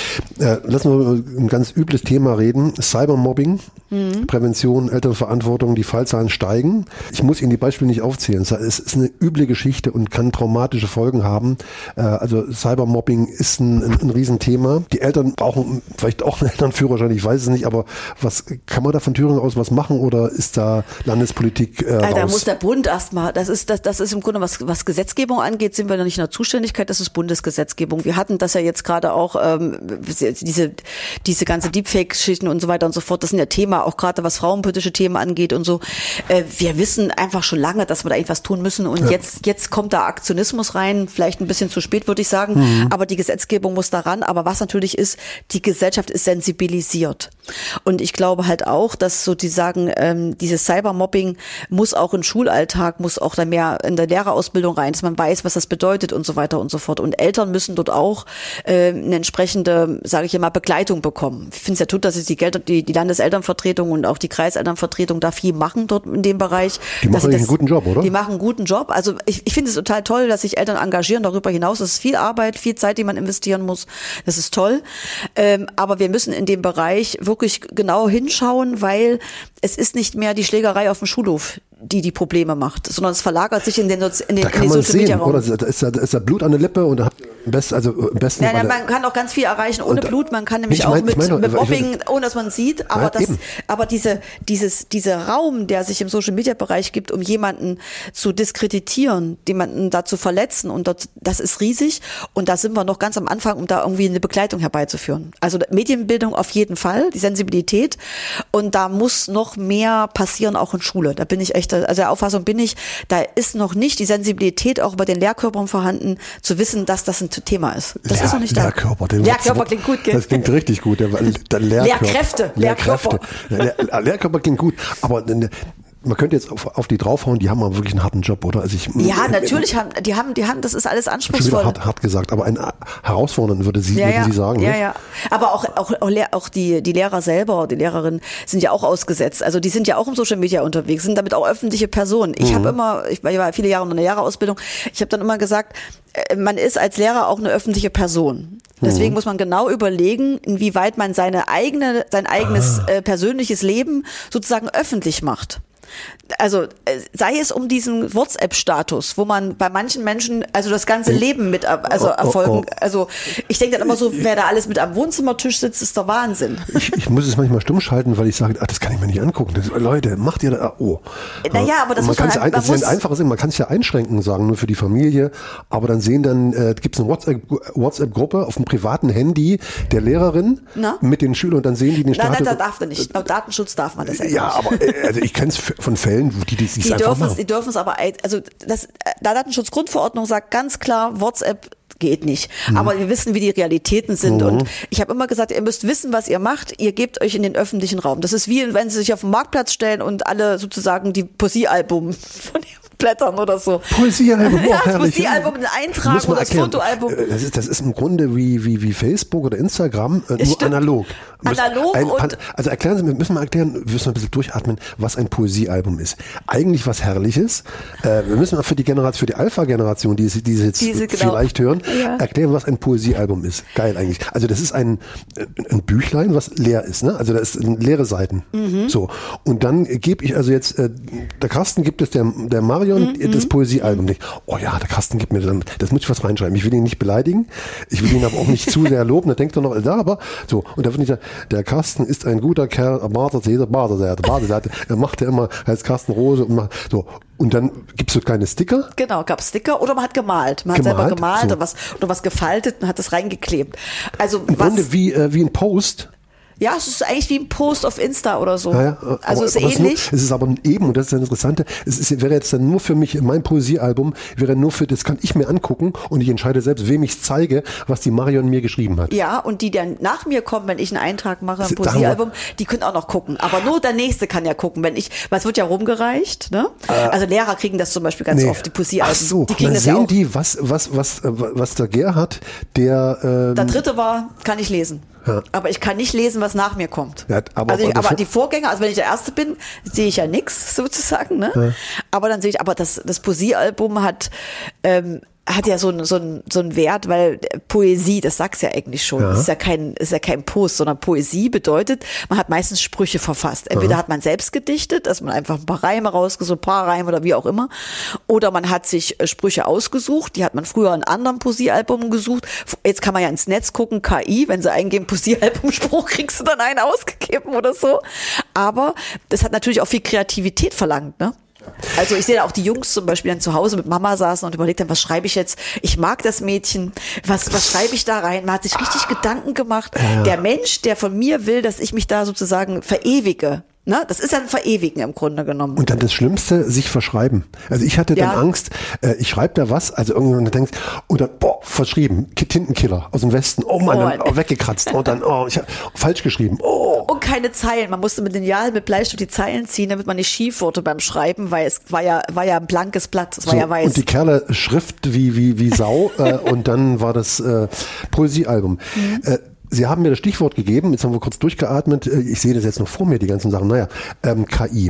Äh, lassen wir über ein ganz übles Thema reden. Cybermobbing, mhm. Prävention, Elternverantwortung, die Fallzahlen steigen. Ich muss Ihnen die Beispiele nicht aufzählen. Es ist eine üble Geschichte und kann traumatische Folgen haben. Also Cybermobbing ist ein, ein, ein Riesenthema. Die Eltern brauchen vielleicht auch einen Elternführerschein, ich weiß es nicht, aber was kann man da von Thüringen aus was machen oder ist da Landespolitik äh, raus? Da muss der Bund erstmal, das ist, das, das ist im Grunde, was, was Gesetzgebung angeht, sind wir noch nicht in der Zuständigkeit, das ist Bundesgesetzgebung. Wir hatten das ja jetzt gerade auch, ähm, diese, diese ganze Deepfake-Geschichten und so weiter und so fort, das sind ja Thema, auch gerade was frauenpolitische Themen angeht und so. Äh, wir wissen einfach schon lange, dass wir da irgendwas tun müssen und ja. jetzt, jetzt kommt da Aktionismus rein, vielleicht ein bisschen zu spät, würde ich sagen, mhm. aber die Gesetzgebung muss daran. Aber was natürlich ist, die Gesellschaft ist sensibilisiert. Und ich glaube halt auch, dass so die sagen, ähm, dieses Cybermobbing muss auch im Schulalltag, muss auch da mehr in der Lehrerausbildung rein, dass man weiß, was das bedeutet und so weiter und so fort. Und Eltern müssen dort auch äh, eine entsprechende, sage ich immer, Begleitung bekommen. Ich finde es ja gut, dass es die, Geld- die, die Landeselternvertretung und auch die Kreiselternvertretung da viel machen dort in dem Bereich. Die machen das, einen guten Job, oder? Die machen einen guten Job. Also ich, ich finde es total toll, dass sich Eltern engagieren. Darüber hinaus ist es viel Arbeit, viel Zeit, die man investieren muss. Das ist toll. Ähm, aber wir müssen in dem Bereich wirklich genau hinschauen, weil es ist nicht mehr die Schlägerei auf dem Schulhof, die die Probleme macht, sondern es verlagert sich in den, in den, da kann in den man Social Media sehen, Raum. Oder? Da ist, da ist da Blut an der Lippe und da hat im besten, also im besten ja, ja, man kann auch ganz viel erreichen ohne und, Blut. Man kann nämlich ich mein, auch mit, ich mein, mit Mobbing, ich mein, ohne dass man sieht. Aber ja, das, eben. aber diese, dieses, dieser Raum, der sich im Social Media Bereich gibt, um jemanden zu diskreditieren, jemanden da zu verletzen, und dort, das ist riesig. Und da sind wir noch ganz am Anfang, um da irgendwie eine Begleitung herbeizuführen. Also Medienbildung auf jeden Fall, die Sensibilität. Und da muss noch mehr passieren, auch in Schule. Da bin ich echt, also der Auffassung bin ich, da ist noch nicht die Sensibilität auch bei den Lehrkörpern vorhanden, zu wissen, dass das ein Thema ist. Das Lehr, ist noch nicht Lehrkörper, da. Lehrkörper klingt gut, gell? Das klingt richtig gut. Der, der Lehrkörper. Lehrkräfte. Lehrkräfte. Lehrkörper. Lehrkörper klingt gut, aber man könnte jetzt auf, auf die draufhauen, die haben aber wirklich einen harten Job, oder? Also ich, ja, natürlich haben die haben die haben, das ist alles anspruchsvoll. Hart, hart gesagt, aber ein herausfordernden würde Sie, ja, würden ja. Sie sagen. Ja, ne? ja. Aber auch auch auch, auch die die Lehrer selber, die Lehrerinnen sind ja auch ausgesetzt. Also die sind ja auch im Social Media unterwegs, sind damit auch öffentliche Personen. Ich mhm. habe immer, ich war viele Jahre in einer Lehrerausbildung. Ich habe dann immer gesagt, man ist als Lehrer auch eine öffentliche Person. Deswegen mhm. muss man genau überlegen, inwieweit man seine eigene, sein eigenes ah. äh, persönliches Leben sozusagen öffentlich macht. Also sei es um diesen WhatsApp-Status, wo man bei manchen Menschen also das ganze Leben mit also erfolgen. Oh, oh, oh. Also ich denke dann immer so, wer da alles mit am Wohnzimmertisch sitzt, ist der Wahnsinn. Ich, ich muss es manchmal stumm schalten, weil ich sage, ach, das kann ich mir nicht angucken. Das, Leute, macht ihr da, oh. Naja, aber das man muss man, ein, man das muss ist ein einfaches Ding, man kann es ja einschränken, sagen, nur für die Familie, aber dann sehen dann, äh, gibt es eine WhatsApp, WhatsApp-Gruppe auf dem privaten Handy der Lehrerin Na? mit den Schülern und dann sehen die den Status. Nein, nein, da darf man nicht. Laut Datenschutz darf man das ja, ja nicht. Aber äh, also ich kenne es von Fällen, wo die das die dürfen es, die dürfen es aber, also das, der Datenschutzgrundverordnung sagt ganz klar, WhatsApp geht nicht. Mhm. Aber wir wissen, wie die Realitäten sind. Mhm. Und ich habe immer gesagt, ihr müsst wissen, was ihr macht. Ihr gebt euch in den öffentlichen Raum. Das ist wie, wenn sie sich auf den Marktplatz stellen und alle sozusagen die Poesiealbum von Blättern oder so. Poesiealbum, oh, ja, das herrlich. Poesiealbum, ein Eintrag oder das Fotoalbum. Das ist, das ist im Grunde wie, wie, wie Facebook oder Instagram, äh, nur stimmt. analog. Analog ein, und... Also erklären Sie mir, müssen wir erklären, wir müssen ein bisschen durchatmen, was ein Poesiealbum ist. Eigentlich was Herrliches. Äh, wir müssen auch für die Generation, für die Alpha-Generation, die, die Sie jetzt Diese, genau. vielleicht hören, ja. erklären, was ein Poesiealbum ist. Geil eigentlich. Also das ist ein, ein Büchlein, was leer ist. Ne? Also das sind leere Seiten. Mhm. So. Und dann gebe ich also jetzt, äh, der Carsten gibt es der, der Mario Mhm. das Poesiealbum nicht. Oh ja, der Carsten gibt mir dann, das muss ich was reinschreiben. Ich will ihn nicht beleidigen, ich will ihn aber auch nicht zu sehr loben, da denkt er noch, da, aber so. Und da würde ich sagen, der Carsten ist ein guter Kerl, Baderseite, Baderseite, Baderseite. Er macht ja immer, heißt Carsten Rose und macht so. Und dann gibt's so kleine Sticker. Genau, gab Sticker oder man hat gemalt. Man gemalt, hat selber gemalt so. oder was oder was gefaltet und hat das reingeklebt. Also im was, Grunde wie äh, wie ein Post. Ja, es ist eigentlich wie ein Post auf Insta oder so. Ja, ja, also es ist ähnlich. Nur, es ist aber eben, und das ist das Interessante, es ist, wäre jetzt dann nur für mich, mein Poesiealbum, wäre nur für, das kann ich mir angucken und ich entscheide selbst, wem ich es zeige, was die Marion mir geschrieben hat. Ja, und die dann nach mir kommen, wenn ich einen Eintrag mache, ein Poesiealbum, die können auch noch gucken. Aber nur der Nächste kann ja gucken, wenn ich, weil es wird ja rumgereicht, ne? Äh, also Lehrer kriegen das zum Beispiel ganz nee. oft, die Poesiealben. Ach so, die kriegen dann das sehen ja auch. die, was, was, was, was der Gerhard, der... Ähm, der dritte war, kann ich lesen. Ja. Aber ich kann nicht lesen, was nach mir kommt. Ja, aber, also ich, aber aber die Vorgänger, also wenn ich der Erste bin, sehe ich ja nichts sozusagen. Ne? Ja. Aber dann sehe ich, aber das, das Poesiealbum hat ähm, hat ja so einen so einen so einen Wert, weil Poesie, das sagt's ja eigentlich schon, ja. ist ja kein ist ja kein Post, sondern Poesie bedeutet, man hat meistens Sprüche verfasst. Entweder ja. hat man selbst gedichtet, dass man einfach ein paar Reime rausgesucht, ein paar Reime oder wie auch immer, oder man hat sich Sprüche ausgesucht, die hat man früher in anderen Poesiealbumen gesucht. Jetzt kann man ja ins Netz gucken, K I, wenn sie eingeben Poesiealbum-Spruch, kriegst du dann einen ausgegeben oder so. Aber das hat natürlich auch viel Kreativität verlangt, ne? Also ich sehe da auch die Jungs zum Beispiel dann zu Hause mit Mama saßen und überlegt haben, was schreibe ich jetzt? Ich mag das Mädchen, was, was schreibe ich da rein? Man hat sich richtig ah, Gedanken gemacht. Ja. Der Mensch, der von mir will, dass ich mich da sozusagen verewige. Ne? Das ist ja ein Verewigen im Grunde genommen. Und dann das Schlimmste, sich verschreiben. Also ich hatte ja. dann Angst, äh, ich schreibe da was, also irgendwann denkst, und dann, boah, verschrieben, Tintenkiller aus dem Westen, oh Mann, oh, dann, oh, weggekratzt, und dann, oh, ich hab falsch geschrieben, oh. Und keine Zeilen, man musste mit Lineal, mit Bleistift die Zeilen ziehen, damit man nicht schief wurde beim Schreiben, weil es war ja, war ja ein blankes Blatt, es war so, ja weiß. Und die Kerle Schrift wie, wie, wie Sau, äh, und dann war das äh, Poesiealbum. Mhm. Äh, Sie haben mir das Stichwort gegeben, jetzt haben wir kurz durchgeatmet, ich sehe das jetzt noch vor mir, die ganzen Sachen, naja, ähm, K I.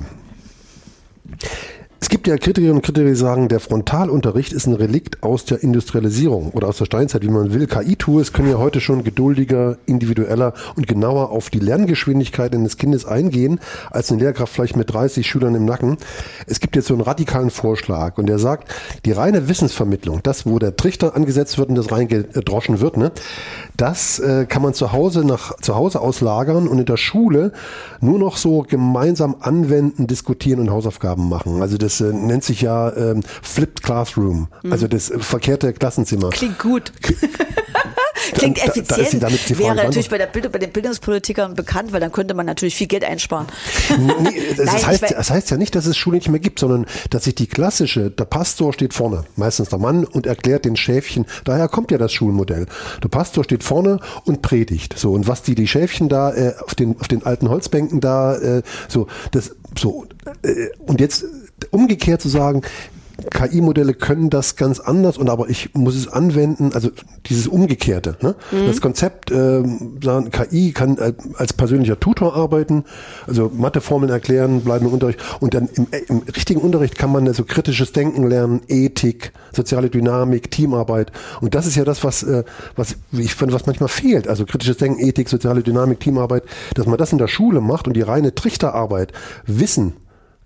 Es gibt ja Kritiker und Kritiker, die sagen, der Frontalunterricht ist ein Relikt aus der Industrialisierung oder aus der Steinzeit, wie man will. K I-Tools können ja heute schon geduldiger, individueller und genauer auf die Lerngeschwindigkeit eines Kindes eingehen, als eine Lehrkraft vielleicht mit dreißig Schülern im Nacken. Es gibt jetzt so einen radikalen Vorschlag und der sagt, die reine Wissensvermittlung, das, wo der Trichter angesetzt wird und das reingedroschen wird, ne, das äh, kann man zu Hause nach zu Hause auslagern und in der Schule nur noch so gemeinsam anwenden, diskutieren und Hausaufgaben machen. Also das äh, nennt sich ja ähm, Flipped Classroom, mhm. also das äh, verkehrte Klassenzimmer. Klingt gut. Klingt effizient. Da, da ist die, damit die Frage, wäre natürlich bei, der Bild, bei den Bildungspolitikern bekannt, weil dann könnte man natürlich viel Geld einsparen. Nee, das, Nein, heißt, das heißt ja nicht, dass es Schule nicht mehr gibt, sondern dass sich die klassische, der Pastor steht vorne, meistens der Mann, und erklärt den Schäfchen, daher kommt ja das Schulmodell. Der Pastor steht vorne und predigt. So, und was die, die Schäfchen da äh, auf, den, auf den alten Holzbänken da, äh, so, das, so, äh, und jetzt umgekehrt zu sagen, K I-Modelle können das ganz anders, und aber ich muss es anwenden, also dieses Umgekehrte. Ne? Mhm. Das Konzept, äh, sagen, K I kann äh, als persönlicher Tutor arbeiten, also Matheformeln erklären, bleiben im Unterricht, und dann im, im richtigen Unterricht kann man so kritisches Denken lernen, Ethik, soziale Dynamik, Teamarbeit, und das ist ja das, was, äh, was ich finde, was manchmal fehlt, also kritisches Denken, Ethik, soziale Dynamik, Teamarbeit, dass man das in der Schule macht und die reine Trichterarbeit, Wissen,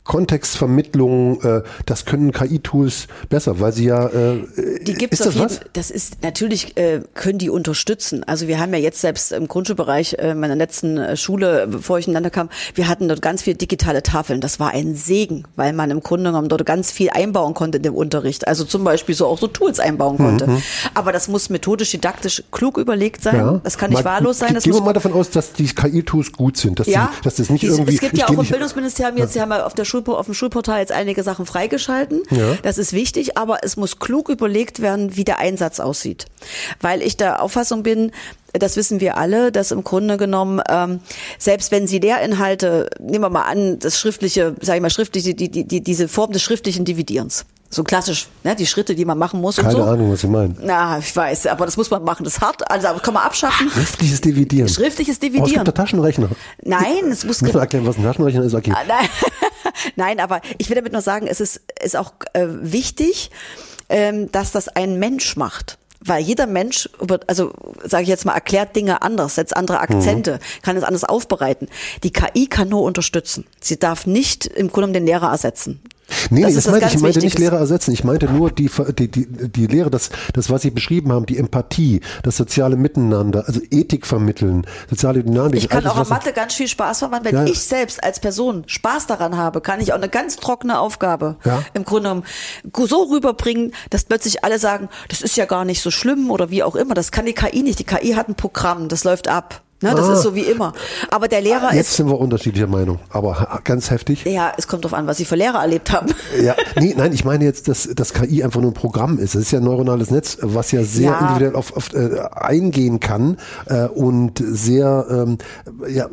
Kontextvermittlung, äh, das können K I-Tools besser, weil sie ja, äh, die gibt's ist auf das jeden, was? das ist, natürlich äh, können die unterstützen. Also wir haben ja jetzt selbst im Grundschulbereich, äh, meiner letzten äh, Schule, bevor ich ineinander kam, wir hatten dort ganz viele digitale Tafeln. Das war ein Segen, weil man im Grunde genommen dort ganz viel einbauen konnte in dem Unterricht. Also zum Beispiel so auch so Tools einbauen konnte. Mhm. Aber das muss methodisch, didaktisch klug überlegt sein. Ja. Das kann nicht mal, wahllos sein. Das gehen wir mal davon aus, dass die K I-Tools gut sind, dass, ja, die, dass das nicht die, irgendwie... Es gibt ja auch im nicht, Bildungsministerium jetzt, ja. Sie haben ja auf, der Schul, auf dem Schulportal jetzt einige Sachen freigeschalten. Ja. Das ist wichtig, aber es muss klug überlegt werden, wie der Einsatz aussieht. Weil ich der Auffassung bin, das wissen wir alle, dass im Grunde genommen, ähm, selbst wenn Sie Lehrinhalte, nehmen wir mal an, das schriftliche, sage ich mal, schriftliche, die, die, die, diese Form des schriftlichen Dividierens. So klassisch, ne, die Schritte, die man machen muss und Keine so. Keine Ahnung, was Sie meinen. Na, ich weiß, aber das muss man machen, das ist hart, also kann man abschaffen. Schriftliches Dividieren. Schriftliches Dividieren. Oh, es gibt da Taschenrechner. Nein, es muss... Muss man erklären, was ein Taschenrechner ist? Okay. Nein. Nein, aber ich will damit nur sagen, es ist, ist auch äh, wichtig, ähm, dass das ein Mensch macht. Weil jeder Mensch, also sage ich jetzt mal, erklärt Dinge anders, setzt andere Akzente, mhm. kann es anders aufbereiten. Die K I kann nur unterstützen. Sie darf nicht im Grunde genommen den Lehrer ersetzen. Nee, das, das meinte, ich meinte Wichtiges. nicht Lehrer ersetzen. Ich meinte nur die, die, die, die Lehre, das, das, was Sie beschrieben haben, die Empathie, das soziale Miteinander, also Ethik vermitteln, soziale Dynamik. Ich kann alles, auch an Mathe ganz viel Spaß haben, wenn ja. ich selbst als Person Spaß daran habe, kann ich auch eine ganz trockene Aufgabe ja. im Grunde genommen so rüberbringen, dass plötzlich alle sagen, das ist ja gar nicht so schlimm oder wie auch immer. Das kann die K I nicht. Die K I hat ein Programm, das läuft ab. Ne, das ah. ist so wie immer. Aber der Lehrer Jetzt ist... Jetzt sind wir unterschiedlicher Meinung, aber ganz heftig. Ja, es kommt drauf an, was Sie für Lehrer erlebt haben. Ja, nee, nein, ich meine jetzt, dass das K I einfach nur ein Programm ist. Es ist ja ein neuronales Netz, was ja sehr ja. individuell auf, auf äh, eingehen kann äh, und sehr ähm, ja,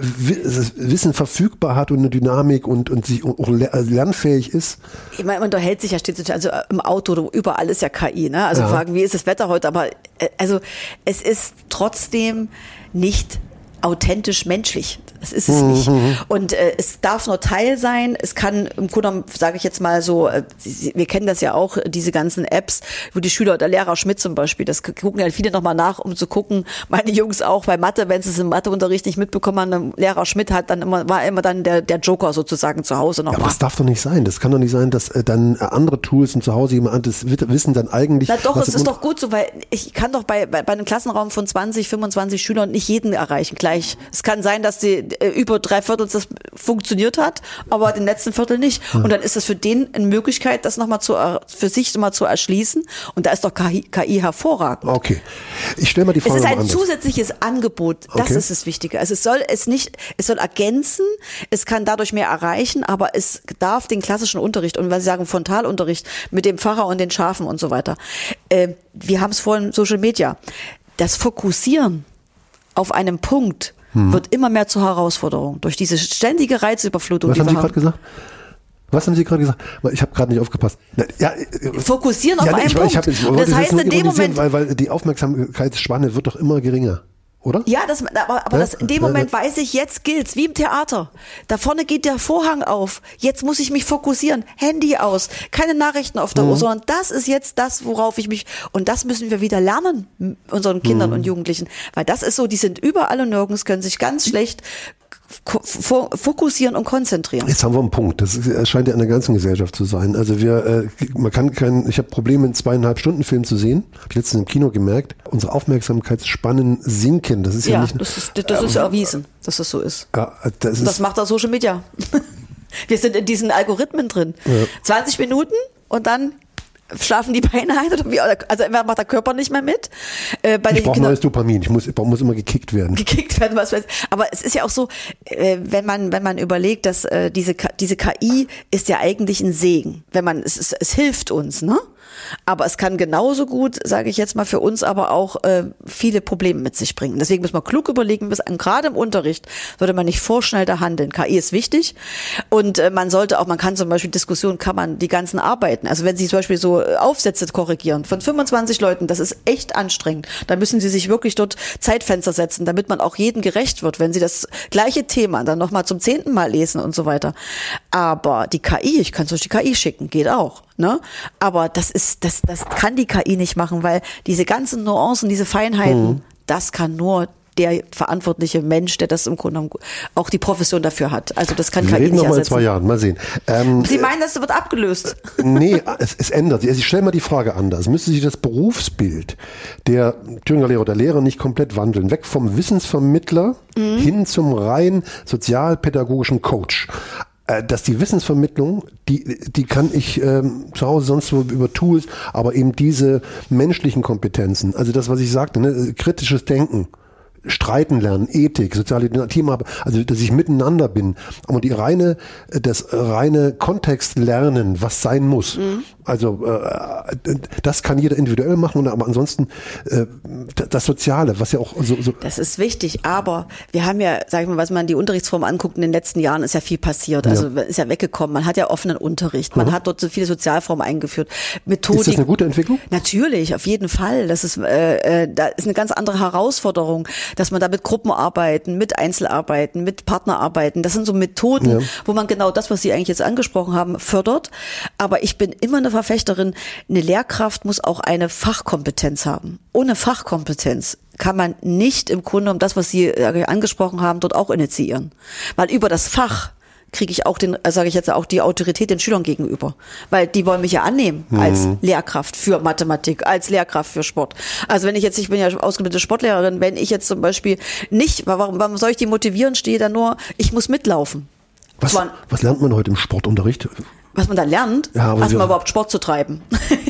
Wissen verfügbar hat und eine Dynamik und, und sich auch lernfähig ist. Ich meine, man unterhält sich ja stets, also im Auto, überall ist ja K I, ne? Also ja. fragen, wie ist das Wetter heute? Aber äh, also es ist trotzdem nicht authentisch menschlich. Das ist es nicht. Und äh, es darf nur Teil sein. Es kann im Grunde genommen, sage ich jetzt mal so, äh, wir kennen das ja auch, diese ganzen Apps, wo die Schüler, der Lehrer Schmidt zum Beispiel, das gucken ja viele nochmal nach, um zu gucken, meine Jungs auch bei Mathe, wenn sie es im Matheunterricht nicht mitbekommen haben, Lehrer Schmidt hat dann immer, war immer dann der, der Joker sozusagen zu Hause nochmal. Ja, aber das darf doch nicht sein. Das kann doch nicht sein, dass äh, dann andere Tools und zu Hause jemand anderes wissen dann eigentlich. Na doch, es ist doch gut so, weil ich kann doch bei, bei, bei einem Klassenraum von zwanzig, fünfundzwanzig Schülern nicht jeden erreichen gleich. Es kann sein, dass die über drei Viertel das funktioniert hat, aber den letzten Viertel nicht. Ja. Und dann ist das für den eine Möglichkeit, das nochmal zu, für sich nochmal zu erschließen. Und da ist doch K I, K I hervorragend. Okay. Ich stelle mal die Frage. Es ist ein anders. zusätzliches Angebot. Das okay. ist das Wichtige. Also es soll es nicht, es soll ergänzen, es kann dadurch mehr erreichen, aber es darf den klassischen Unterricht und wenn Sie sagen Frontalunterricht mit dem Pfarrer und den Schafen und so weiter. Äh, wir haben es vorhin Social Media. Das Fokussieren auf einem Punkt Hm. wird immer mehr zur Herausforderung durch diese ständige Reizüberflutung. Was die haben wir Sie gerade gesagt? Was haben Sie gerade gesagt? Ich habe gerade nicht aufgepasst. Ja, Fokussieren ja, auf einen ich, Punkt. Ich hab, ich das heißt in dem Moment, weil, weil die Aufmerksamkeitsspanne wird doch immer geringer. Oder? Ja, das, aber, aber ja? das, in dem Moment weiß ich, jetzt gilt's, wie im Theater. Da vorne geht der Vorhang auf. Jetzt muss ich mich fokussieren. Handy aus. Keine Nachrichten auf der mhm. Uhr, sondern das ist jetzt das, worauf ich mich, und das müssen wir wieder lernen, unseren Kindern mhm. und Jugendlichen. Weil das ist so, die sind überall und nirgends, können sich ganz schlecht fokussieren und konzentrieren. Jetzt haben wir einen Punkt. Das scheint ja in der ganzen Gesellschaft zu sein. Also wir, äh, man kann kein, ich habe Probleme, einen zweieinhalb Stunden Film zu sehen. Habe ich letztens im Kino gemerkt. Unsere Aufmerksamkeitsspannen sinken. Das ist ja, ja nicht. Das ist, das ist äh, erwiesen, dass das so ist. Ja, das, ist das macht auch Social Media. Wir sind in diesen Algorithmen drin. Ja. zwanzig Minuten und dann schlafen die Beine ein oder wie? Also entweder macht der Körper nicht mehr mit. Äh, bei ich brauche neues Dopamin. Ich muss, ich muss immer gekickt werden. Gekickt werden, was weiß. Aber es ist ja auch so, äh, wenn man wenn man überlegt, dass äh, diese diese K I ist ja eigentlich ein Segen. Wenn man es es, es hilft uns, ne? Aber es kann genauso gut, sage ich jetzt mal, für uns aber auch äh, viele Probleme mit sich bringen. Deswegen muss man klug überlegen, bis gerade im Unterricht sollte man nicht vorschnell da handeln. K I ist wichtig und äh, man sollte auch, man kann zum Beispiel Diskussionen, kann man die ganzen Arbeiten, also wenn Sie zum Beispiel so Aufsätze korrigieren von fünfundzwanzig Leuten, das ist echt anstrengend. Da müssen Sie sich wirklich dort Zeitfenster setzen, damit man auch jedem gerecht wird, wenn Sie das gleiche Thema dann nochmal zum zehnten Mal lesen und so weiter. Aber die K I, ich kann es durch die K I schicken, geht auch. Ne? Aber das ist, das, das kann die K I nicht machen, weil diese ganzen Nuancen, diese Feinheiten, mhm. das kann nur der verantwortliche Mensch, der das im Grunde genommen auch die Profession dafür hat. Also das kann K I nicht ersetzen. Wir reden noch mal in zwei Jahren, mal sehen. Ähm, Sie meinen, das wird abgelöst? Nee, es, es ändert sich. Also ich stelle mal die Frage anders. Müsste sich das Berufsbild der Thüringer Lehrer oder Lehrer nicht komplett wandeln? Weg vom Wissensvermittler mhm. hin zum rein sozialpädagogischen Coach. Dass die Wissensvermittlung, die, die kann ich ähm, zu Hause sonst so über Tools, aber eben diese menschlichen Kompetenzen, also das, was ich sagte, ne, kritisches Denken, Streiten lernen, Ethik, soziale Teamarbeit, also dass ich miteinander bin, aber die reine, das reine Kontext lernen, was sein muss. Mhm. Also äh, das kann jeder individuell machen, aber ansonsten äh, das Soziale, was ja auch so, so. Das ist wichtig, aber wir haben ja, sag ich mal, was man die Unterrichtsform anguckt, in den letzten Jahren ist ja viel passiert. Also ja. ist ja weggekommen. Man hat ja offenen Unterricht. Man mhm. hat dort so viele Sozialformen eingeführt. Methodik. Ist das eine gute Entwicklung? Natürlich, auf jeden Fall. Das ist, äh, da ist eine ganz andere Herausforderung, dass man da mit Gruppen arbeiten, mit Einzelarbeiten, mit Partnerarbeiten. Das sind so Methoden, ja. wo man genau das, was Sie eigentlich jetzt angesprochen haben, fördert. Aber ich bin immer eine Verfechterin, eine Lehrkraft muss auch eine Fachkompetenz haben. Ohne Fachkompetenz kann man nicht im Grunde um das, was Sie angesprochen haben, dort auch initiieren. Weil über das Fach kriege ich auch den, sage ich jetzt auch die Autorität den Schülern gegenüber, weil die wollen mich ja annehmen mhm. als Lehrkraft für Mathematik, als Lehrkraft für Sport. Also wenn ich jetzt, ich bin ja ausgebildete Sportlehrerin, wenn ich jetzt zum Beispiel nicht, warum, warum soll ich die motivieren, stehe da nur, ich muss mitlaufen. Was, Zwar, was lernt man heute im Sportunterricht? Was man da lernt, ja, erstmal überhaupt Sport zu treiben.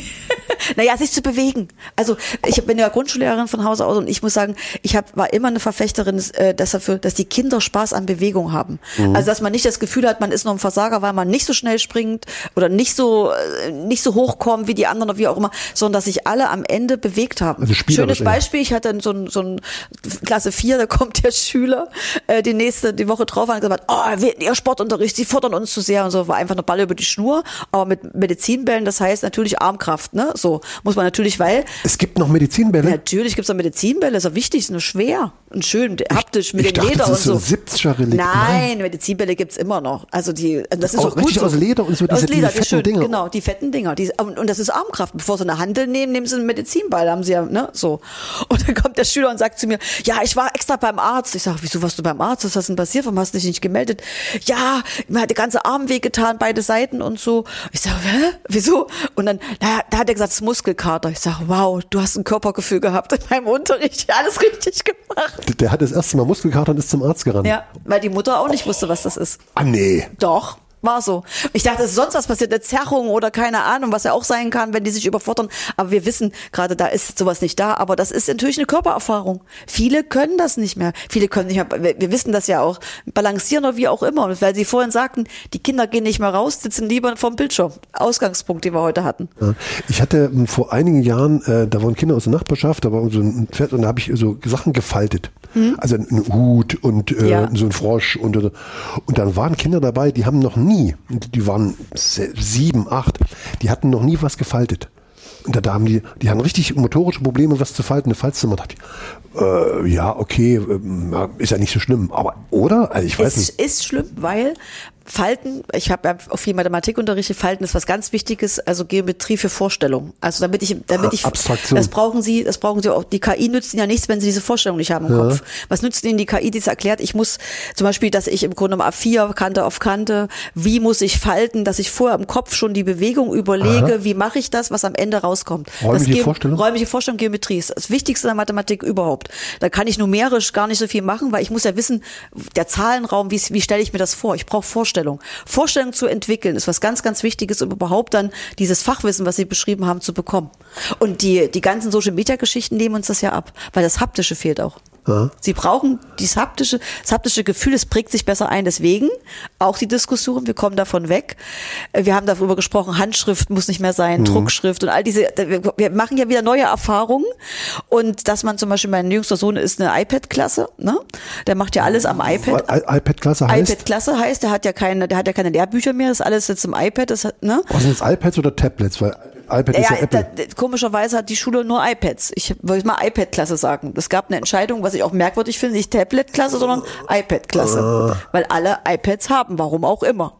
Naja, sich zu bewegen. Also ich bin ja Grundschullehrerin von Hause aus und ich muss sagen, ich hab, war immer eine Verfechterin äh, dass dafür, dass die Kinder Spaß an Bewegung haben. Mhm. Also dass man nicht das Gefühl hat, man ist nur ein Versager, weil man nicht so schnell springt oder nicht so äh, nicht so hochkommt wie die anderen oder wie auch immer, sondern dass sich alle am Ende bewegt haben. Also schönes Beispiel, ich hatte so ein, so ein Klasse vier, da kommt der Schüler äh, die nächste, die Woche drauf und hat gesagt, oh, wir, ihr Sportunterricht, Sie fordern uns zu sehr und so, war einfach eine Ball über die Schnur, aber mit Medizinbällen, das heißt natürlich Armkraft, ne, so. Muss man natürlich, weil... Es gibt noch Medizinbälle? Natürlich gibt es noch Medizinbälle, ist ja wichtig, ist nur schwer und schön haptisch mit ich dem dachte, Leder das ist und so. so siebziger Relikt. Nein, Nein, Medizinbälle gibt es immer noch. Also die, das ist auch auch gut richtig so. Aus Leder und so diese, aus Leder, diese fetten schön, Dinger. Genau, die fetten Dinger. Die, und, und das ist Armkraft. Bevor sie eine Handel nehmen, nehmen sie einen Medizinball, haben sie ja, ne, so. Und dann kommt der Schüler und sagt zu mir, ja, ich war extra beim Arzt. Ich sage, wieso warst du beim Arzt? Was ist denn passiert? Warum hast du dich nicht gemeldet? Ja, mir hat der ganze Arm wehgetan, beide Seiten und so. Ich sage, hä? Wieso? Und dann, naja, da hat er gesagt, es ist Muskelkater. Ich sage, wow, du hast ein Körpergefühl gehabt in meinem Unterricht. Alles richtig gemacht. Der, der hat das erste Mal Muskelkater und ist zum Arzt gerannt. Ja, weil die Mutter auch nicht wusste, was das ist. Ah, nee. Doch. War so. Ich dachte, es ist sonst was passiert, eine Zerrung oder keine Ahnung, was ja auch sein kann, wenn die sich überfordern. Aber wir wissen, gerade da ist sowas nicht da. Aber das ist natürlich eine Körpererfahrung. Viele können das nicht mehr. Viele können nicht mehr, wir, wir wissen das ja auch, balancieren oder wie auch immer. Und weil Sie vorhin sagten, die Kinder gehen nicht mehr raus, sitzen lieber vorm Bildschirm. Ausgangspunkt, den wir heute hatten. Ja, ich hatte vor einigen Jahren, äh, da waren Kinder aus der Nachbarschaft, da war so ein Pferd und da habe ich so Sachen gefaltet. Hm? Also ein Hut und äh, ja. so ein Frosch und, und dann waren Kinder dabei, die haben noch nie, die waren sieben, acht, die hatten noch nie was gefaltet. Und da, da haben die, die haben richtig motorische Probleme, was zu falten, eine Falzzimmer. Da dachte ich, äh, ja, okay, äh, ist ja nicht so schlimm. Aber, oder? Also ich weiß es nicht. Ist schlimm, weil Falten, ich habe ja auch viel Mathematik unterrichtet, Falten ist was ganz Wichtiges, also Geometrie für Vorstellung. Also damit ich, damit ich, Abstraktion. Das brauchen Sie, das brauchen Sie auch. Die K I nützt Ihnen ja nichts, wenn Sie diese Vorstellung nicht haben im ja. Kopf. Was nützt Ihnen die K I, die es erklärt? Ich muss zum Beispiel, dass ich im Grunde um A vier, Kante auf Kante, wie muss ich falten, dass ich vorher im Kopf schon die Bewegung überlege, Aha. wie mache ich das, was am Ende rauskommt. Räumliche das Vorstellung? Räumliche Vorstellung, Geometrie ist das Wichtigste in der Mathematik überhaupt. Da kann ich numerisch gar nicht so viel machen, weil ich muss ja wissen, der Zahlenraum, wie, wie stelle ich mir das vor? Ich brauche Vorstellung. Vorstellung zu entwickeln, ist was ganz, ganz Wichtiges, um überhaupt dann dieses Fachwissen, was Sie beschrieben haben, zu bekommen. Und die, die ganzen Social-Media-Geschichten nehmen uns das ja ab, weil das Haptische fehlt auch. Ja. Sie brauchen dieses haptische, das haptische Gefühl, es prägt sich besser ein. Deswegen auch die Diskussion, wir kommen davon weg. Wir haben darüber gesprochen, Handschrift muss nicht mehr sein, mhm. Druckschrift und all diese, wir machen ja wieder neue Erfahrungen. Und dass man zum Beispiel, mein jüngster Sohn ist eine iPad-Klasse, ne? Der macht ja alles am iPad. I- iPad-Klasse heißt? iPad-Klasse heißt, der hat ja keine, der hat ja keine Lehrbücher mehr, das ist alles jetzt im iPad, das hat, ne? Was sind das, iPads oder Tablets? Weil iPad ist ja, ja Apple. Da, komischerweise hat die Schule nur iPads. Ich wollte mal iPad-Klasse sagen. Es gab eine Entscheidung, was ich auch merkwürdig finde, nicht Tablet-Klasse, sondern iPad-Klasse. Uh. Weil alle iPads haben, warum auch immer.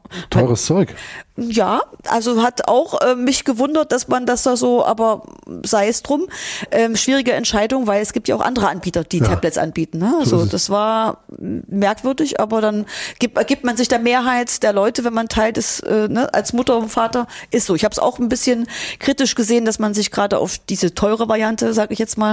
Teures Zeug. Ja, also hat auch äh, mich gewundert, dass man das da so, aber sei es drum, ähm, schwierige Entscheidung, weil es gibt ja auch andere Anbieter, die ja. Tablets anbieten. Ne? Also das war merkwürdig, aber dann gibt, ergibt man sich der Mehrheit der Leute, wenn man Teil des, äh, ne, als Mutter und Vater, ist so. Ich habe es auch ein bisschen kritisch gesehen, dass man sich gerade auf diese teure Variante, sage ich jetzt mal,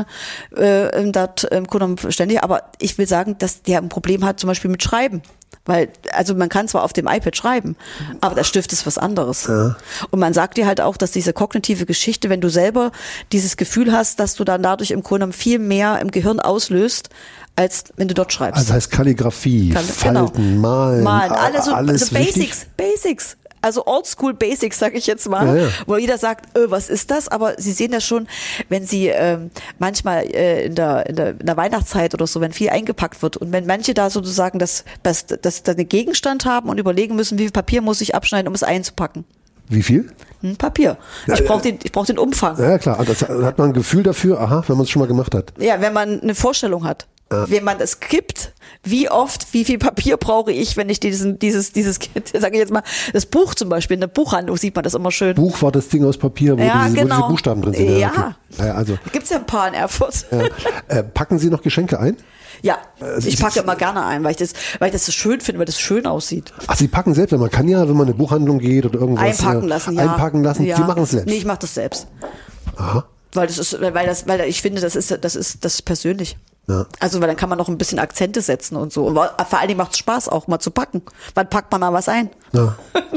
äh, da im Grunde genommen ständig, aber ich will sagen, dass der ein Problem hat zum Beispiel mit Schreiben. Weil, also man kann zwar auf dem iPad schreiben, aber der Stift ist was anderes. Ja. Und man sagt dir halt auch, dass diese kognitive Geschichte, wenn du selber dieses Gefühl hast, dass du dann dadurch im Grunde viel mehr im Gehirn auslöst, als wenn du dort schreibst. Also das heißt Kalligrafie, Kall- Falten, genau. Malen, Malen, alles, so, alles also Basics, Basics. Also Oldschool Basics, sage ich jetzt mal, ja, ja. wo jeder sagt, öh, was ist das? Aber Sie sehen das schon, wenn Sie ähm, manchmal äh, in, der, in, der, in der Weihnachtszeit oder so, wenn viel eingepackt wird und wenn manche da sozusagen das, das, das, das einen Gegenstand haben und überlegen müssen, wie viel Papier muss ich abschneiden, um es einzupacken. Wie viel? Hm, Papier. Ja, ich brauche den, ich brauch den Umfang. Ja, klar. Das hat man ein Gefühl dafür, aha, wenn man es schon mal gemacht hat. Ja, wenn man eine Vorstellung hat. Ja. Wenn man es kippt, wie oft, wie viel Papier brauche ich, wenn ich diesen, dieses, dieses, sage ich jetzt mal, das Buch zum Beispiel, in der Buchhandlung sieht man das immer schön. Buch war das Ding aus Papier, wo, ja, diese, genau. wo diese Buchstaben drin sind. Ja. Ja, okay. ja also. Da gibt's ja ein paar in Erfurt. Ja. Äh, packen Sie noch Geschenke ein? Ja, also ich packe immer gerne ein, weil ich das, weil ich das so schön finde, weil das schön aussieht. Ach, Sie packen selbst, man kann ja, wenn man in eine Buchhandlung geht oder irgendwas. Einpacken lassen, ja. Einpacken lassen, ja. Sie machen es selbst? Nee, ich mache das selbst. Aha. Weil das ist, weil das, weil ich finde, das ist, das ist, das ist persönlich. Ja. Also, weil dann kann man noch ein bisschen Akzente setzen und so. Und vor allen Dingen macht es Spaß auch mal zu packen. Wann packt man mal was ein? Ja.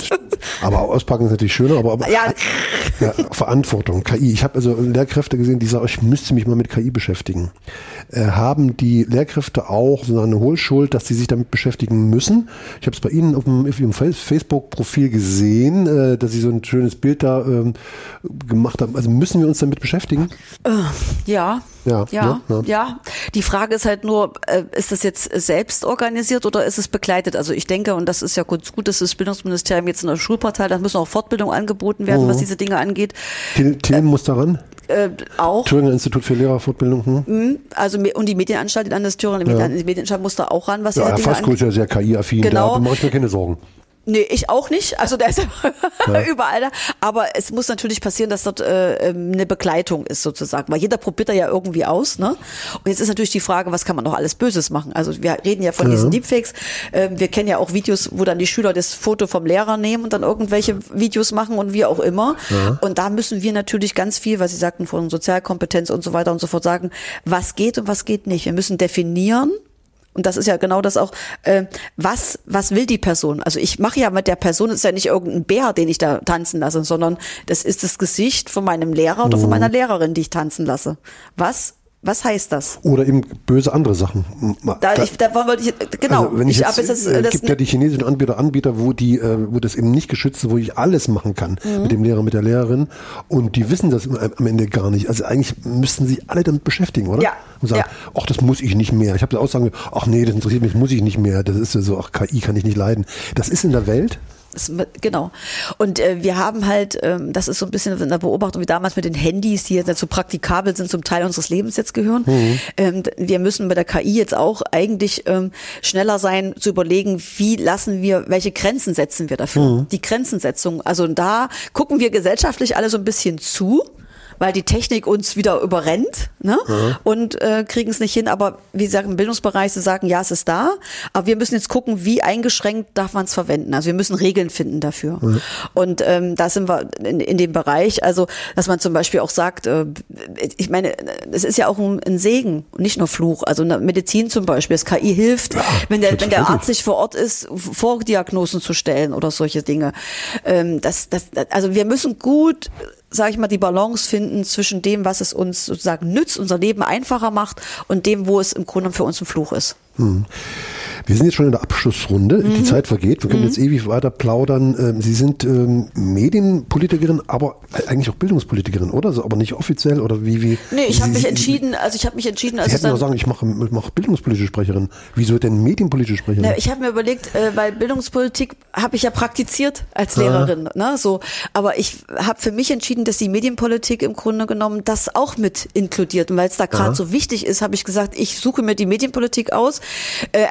Aber auspacken ist natürlich schöner, aber, aber ja. Ja, Verantwortung, K I. Ich habe also Lehrkräfte gesehen, die sagen, ich müsste mich mal mit K I beschäftigen. Äh, haben die Lehrkräfte auch so eine Hohlschuld, dass sie sich damit beschäftigen müssen? Ich habe es bei Ihnen auf dem, auf Ihrem Facebook-Profil gesehen, äh, dass Sie so ein schönes Bild da ähm, gemacht haben. Also müssen wir uns damit beschäftigen? Äh, ja. Ja, ja, ja, ja. ja. Die Frage ist halt nur, äh, ist das jetzt selbst organisiert oder ist es begleitet? Also ich denke, und das ist ja gut, gut dass das Bildungsministerium jetzt in der Schulportal, da müssen auch Fortbildungen angeboten werden, mhm. was diese Dinge angeht. Themen äh, muss daran? Äh, auch. Thüringer Institut für Lehrerfortbildung. Hm? Also und die Medienanstalt, die Landes Thüringen, ja. die Medienanstalt muss da auch ran, was ja, diese Dinge angeht. Ja, Fasko ist ja sehr K I-affin, genau. da mache ich mir keine Sorgen. Nee, ich auch nicht. Also der ist ja. überall da. Aber es muss natürlich passieren, dass dort äh, eine Begleitung ist sozusagen. Weil jeder probiert da ja irgendwie aus. Ne? Und jetzt ist natürlich die Frage, was kann man noch alles Böses machen? Also wir reden ja von ja. diesen Deepfakes. Ähm, wir kennen ja auch Videos, wo dann die Schüler das Foto vom Lehrer nehmen und dann irgendwelche Videos machen und wie auch immer. Ja. Und da müssen wir natürlich ganz viel, was Sie sagten, von Sozialkompetenz und so weiter und so fort sagen, was geht und was geht nicht. Wir müssen definieren. Und das ist ja genau das auch, äh, was was will die Person? Also ich mache ja mit der Person, das ist ja nicht irgendein Bär, den ich da tanzen lasse, sondern das ist das Gesicht von meinem Lehrer oder von meiner Lehrerin, die ich tanzen lasse. Was Was heißt das? Oder eben böse andere Sachen. Da, ich, da wollte ich, genau. Also wenn ich ich jetzt, jetzt, äh, das gibt ja die chinesischen Anbieter, Anbieter, wo die, äh, wo das eben nicht geschützt ist, wo ich alles machen kann mhm. mit dem Lehrer, mit der Lehrerin. Und die wissen das am Ende gar nicht. Also eigentlich müssten sie alle damit beschäftigen, oder? Ja. Und sagen, ja. ach, das muss ich nicht mehr. Ich habe da Aussagen, ach nee, das interessiert mich, muss ich nicht mehr. Das ist ja so, ach, K I kann ich nicht leiden. Das ist in der Welt. Genau. Und äh, wir haben halt, ähm, das ist so ein bisschen in der Beobachtung wie damals mit den Handys, die jetzt so praktikabel sind, zum Teil unseres Lebens jetzt gehören. Mhm. Ähm, wir müssen bei der K I jetzt auch eigentlich ähm, schneller sein, zu überlegen, wie lassen wir, welche Grenzen setzen wir dafür? Mhm. Die Grenzensetzung. Also da gucken wir gesellschaftlich alle so ein bisschen zu, weil die Technik uns wieder überrennt, ne? Mhm. Und äh, kriegen es nicht hin. Aber wie gesagt, im Bildungsbereich, sie sagen, ja, es ist da, aber wir müssen jetzt gucken, wie eingeschränkt darf man es verwenden. Also wir müssen Regeln finden dafür. Mhm. Und ähm, da sind wir in, in dem Bereich, also dass man zum Beispiel auch sagt, äh, ich meine, es ist ja auch ein, ein Segen, nicht nur Fluch. Also in der Medizin zum Beispiel, das K I hilft, ja, wenn der wenn der Arzt nicht vor Ort ist, Vordiagnosen zu stellen oder solche Dinge. Ähm, das, das, also wir müssen gut, sage ich mal, die Balance finden zwischen dem, was es uns sozusagen nützt, unser Leben einfacher macht und dem, wo es im Grunde für uns ein Fluch ist. Hm. Wir sind jetzt schon in der Abschlussrunde. Mhm. Die Zeit vergeht. Wir können mhm. jetzt ewig weiter plaudern. Sie sind ähm, Medienpolitikerin, aber eigentlich auch Bildungspolitikerin, oder? So, aber nicht offiziell oder wie? wie nee, ich habe mich entschieden. Also ich habe mich entschieden. Sie also hätten ja sagen, ich mache mach bildungspolitische Sprecherin. Wieso denn medienpolitische Sprecherin? Na, ich habe mir überlegt, äh, weil Bildungspolitik habe ich ja praktiziert als Lehrerin, ah. ne? So. Aber ich habe für mich entschieden, dass die Medienpolitik im Grunde genommen das auch mit inkludiert. Und weil es da gerade so wichtig ist, habe ich gesagt, ich suche mir die Medienpolitik aus. Äh, erstens, weil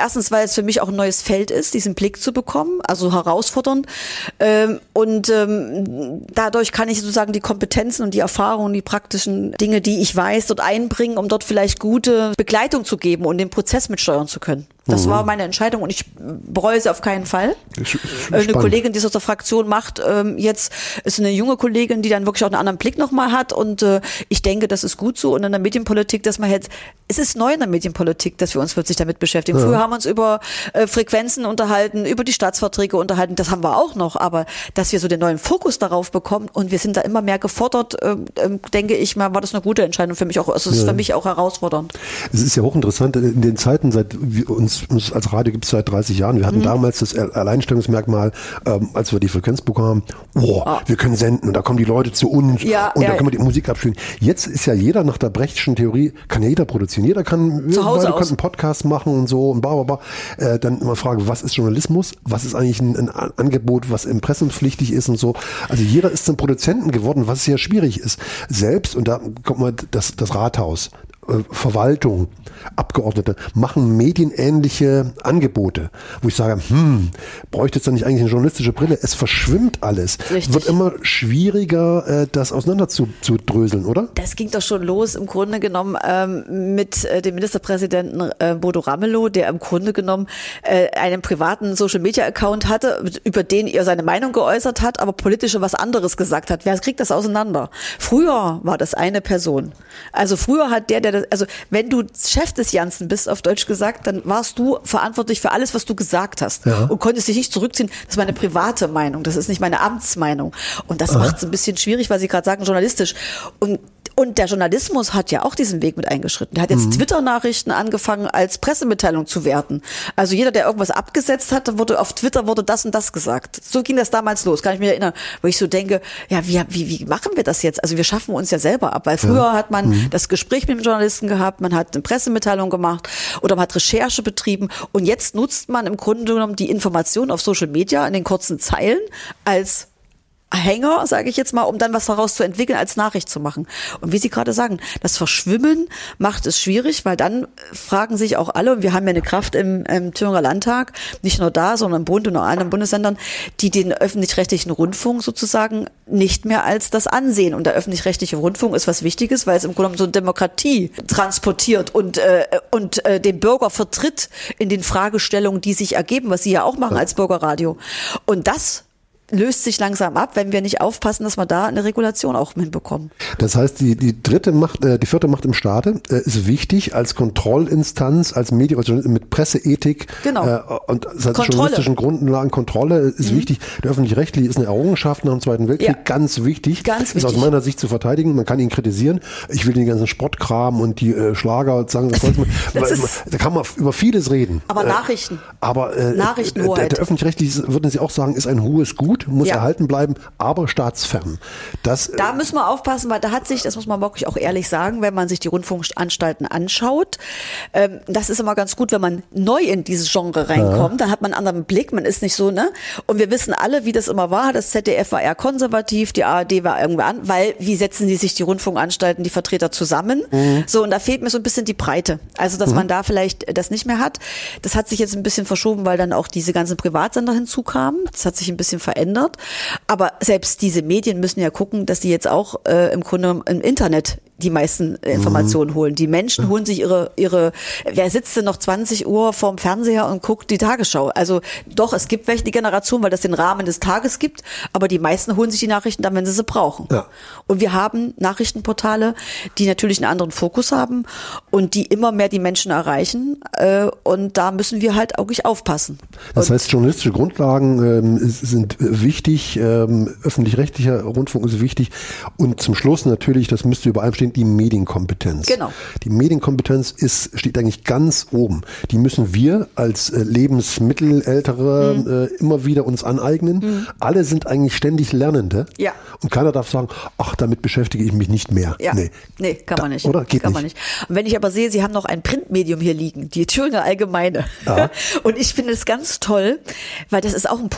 es für mich auch ein neues Feld ist, diesen Blick zu bekommen, also herausfordernd. Ähm, und ähm, dadurch kann ich sozusagen die Kompetenzen und die Erfahrungen, die praktischen Dinge, die ich weiß, dort einbringen, um dort vielleicht gute Begleitung zu geben und den Prozess mitsteuern zu können. Das mhm. war meine Entscheidung und ich bereue sie auf keinen Fall. Eine Kollegin, die es aus der Fraktion macht, ähm, jetzt ist eine junge Kollegin, die dann wirklich auch einen anderen Blick nochmal hat und äh, ich denke, das ist gut so. Und in der Medienpolitik, dass man jetzt, es ist neu in der Medienpolitik, dass wir uns plötzlich damit beschäftigen. Ja. Früher haben wir uns über äh, Frequenzen unterhalten, über die Staatsverträge unterhalten, das haben wir auch noch, aber dass wir so den neuen Fokus darauf bekommen und wir sind da immer mehr gefordert, äh, äh, denke ich mal, war das eine gute Entscheidung für mich auch. Also es ist ja. für mich auch herausfordernd. Es ist ja hochinteressant, in den Zeiten, seit wir uns Uns als Radio gibt es seit dreißig Jahren. Wir hatten mhm. damals das Alleinstellungsmerkmal, ähm, als wir die Frequenz bekamen, oh, ah. wir können senden und da kommen die Leute zu uns ja, und ja, da können wir die Musik abspielen. Jetzt ist ja jeder nach der Brechtschen Theorie, kann ja jeder produzieren. Jeder kann, zu Hause wir können einen Podcast machen und so und bla bla bla. Äh, dann immer fragen, was ist Journalismus? Was ist eigentlich ein, ein Angebot, was impressumspflichtig ist und so. Also jeder ist zum Produzenten geworden, was sehr schwierig ist. Selbst, und da kommt mal das, das Rathaus, Verwaltung, Abgeordnete machen medienähnliche Angebote, wo ich sage, hm, bräuchte es dann nicht eigentlich eine journalistische Brille? Es verschwimmt alles. Richtig. Wird immer schwieriger, das auseinander zu, zu dröseln, oder? Das ging doch schon los im Grunde genommen ähm, mit äh, dem Ministerpräsidenten äh, Bodo Ramelow, der im Grunde genommen äh, einen privaten Social-Media-Account hatte, über den er seine Meinung geäußert hat, aber politische was anderes gesagt hat. Wer kriegt das auseinander? Früher war das eine Person. Also früher hat der, der also wenn du Chef des Janssen bist, auf Deutsch gesagt, dann warst du verantwortlich für alles, was du gesagt hast ja. und konntest dich nicht zurückziehen. Das ist meine private Meinung, das ist nicht meine Amtsmeinung. Und das macht es ein bisschen schwierig, weil Sie gerade sagen, journalistisch. Und Und der Journalismus hat ja auch diesen Weg mit eingeschritten. Der hat jetzt mhm. Twitter-Nachrichten angefangen, als Pressemitteilung zu werten. Also jeder, der irgendwas abgesetzt hat, wurde auf Twitter wurde das und das gesagt. So ging das damals los, kann ich mich erinnern. Wo ich so denke, ja, wie, wie, wie machen wir das jetzt? Also wir schaffen uns ja selber ab. Weil früher ja. hat man mhm. das Gespräch mit dem Journalisten gehabt, man hat eine Pressemitteilung gemacht oder man hat Recherche betrieben. Und jetzt nutzt man im Grunde genommen die Information auf Social Media in den kurzen Zeilen als Hänger, sage ich jetzt mal, um dann was daraus zu entwickeln, als Nachricht zu machen. Und wie Sie gerade sagen, das Verschwimmen macht es schwierig, weil dann fragen sich auch alle, und wir haben ja eine Kraft im, im Thüringer Landtag, nicht nur da, sondern im Bund und in allen Bundesländern, die den öffentlich-rechtlichen Rundfunk sozusagen nicht mehr als das ansehen. Und der öffentlich-rechtliche Rundfunk ist was Wichtiges, weil es im Grunde genommen so Demokratie transportiert und, äh, und äh, den Bürger vertritt in den Fragestellungen, die sich ergeben, was Sie ja auch machen als Bürgerradio. Und das löst sich langsam ab, wenn wir nicht aufpassen, dass wir da eine Regulation auch hinbekommen. Das heißt, die, die dritte Macht, äh, die vierte Macht im Staate äh, ist wichtig als Kontrollinstanz, als Medien, also mit Presseethik genau. äh, und als journalistischen Grundlagen, Kontrolle ist mhm. wichtig. Der öffentlich-rechtliche ist eine Errungenschaft nach dem Zweiten Weltkrieg, ja. ganz wichtig. Ganz ist wichtig. Aus meiner Sicht zu verteidigen. Man kann ihn kritisieren. Ich will den ganzen Sportkram und die äh, Schlager sagen, was man, weil, da kann man über vieles reden. Aber Nachrichten. Äh, aber äh, Nachrichtenhoheit. Der, der öffentlich-rechtliche, würden Sie auch sagen, ist ein hohes Gut, muss ja. erhalten bleiben, aber staatsfern. Das, da müssen wir aufpassen, weil da hat sich, das muss man wirklich auch ehrlich sagen, wenn man sich die Rundfunkanstalten anschaut, ähm, das ist immer ganz gut, wenn man neu in dieses Genre reinkommt, ja. dann hat man einen anderen Blick, man ist nicht so, ne? Und wir wissen alle, wie das immer war, das Z D F war eher konservativ, die A R D war irgendwie an, weil wie setzen die sich die Rundfunkanstalten, die Vertreter zusammen? Mhm. So, und da fehlt mir so ein bisschen die Breite. Also, dass mhm. man da vielleicht das nicht mehr hat. Das hat sich jetzt ein bisschen verschoben, weil dann auch diese ganzen Privatsender hinzukamen. Das hat sich ein bisschen verändert. Aber selbst diese Medien müssen ja gucken, dass die jetzt auch äh, im Grunde im Internet die meisten Informationen mhm. holen. Die Menschen holen sich ihre, ihre, wer sitzt denn noch zwanzig Uhr vorm Fernseher und guckt die Tagesschau? Also doch, es gibt welche die Generation, weil das den Rahmen des Tages gibt, aber die meisten holen sich die Nachrichten dann, wenn sie sie brauchen. Ja. Und wir haben Nachrichtenportale, die natürlich einen anderen Fokus haben und die immer mehr die Menschen erreichen. Äh, und da müssen wir halt auch nicht aufpassen. Das und heißt, journalistische Grundlagen ähm, sind wichtig, ähm, öffentlich-rechtlicher Rundfunk ist wichtig und zum Schluss natürlich, das müsste übereinstehen, die Medienkompetenz. Genau. Die Medienkompetenz ist, steht eigentlich ganz oben. Die müssen wir als äh, Lebensmittelältere mhm. äh, immer wieder uns aneignen. Mhm. Alle sind eigentlich ständig Lernende. Ja. Und keiner darf sagen, ach, damit beschäftige ich mich nicht mehr. Ja. Nee, nee kann da, man nicht. Oder? Geht kann nicht. Man nicht. Und wenn ich aber sehe, Sie haben noch ein Printmedium hier liegen, die Thüringer Allgemeine. Ja. Und ich finde es ganz toll, weil das ist auch ein Punkt.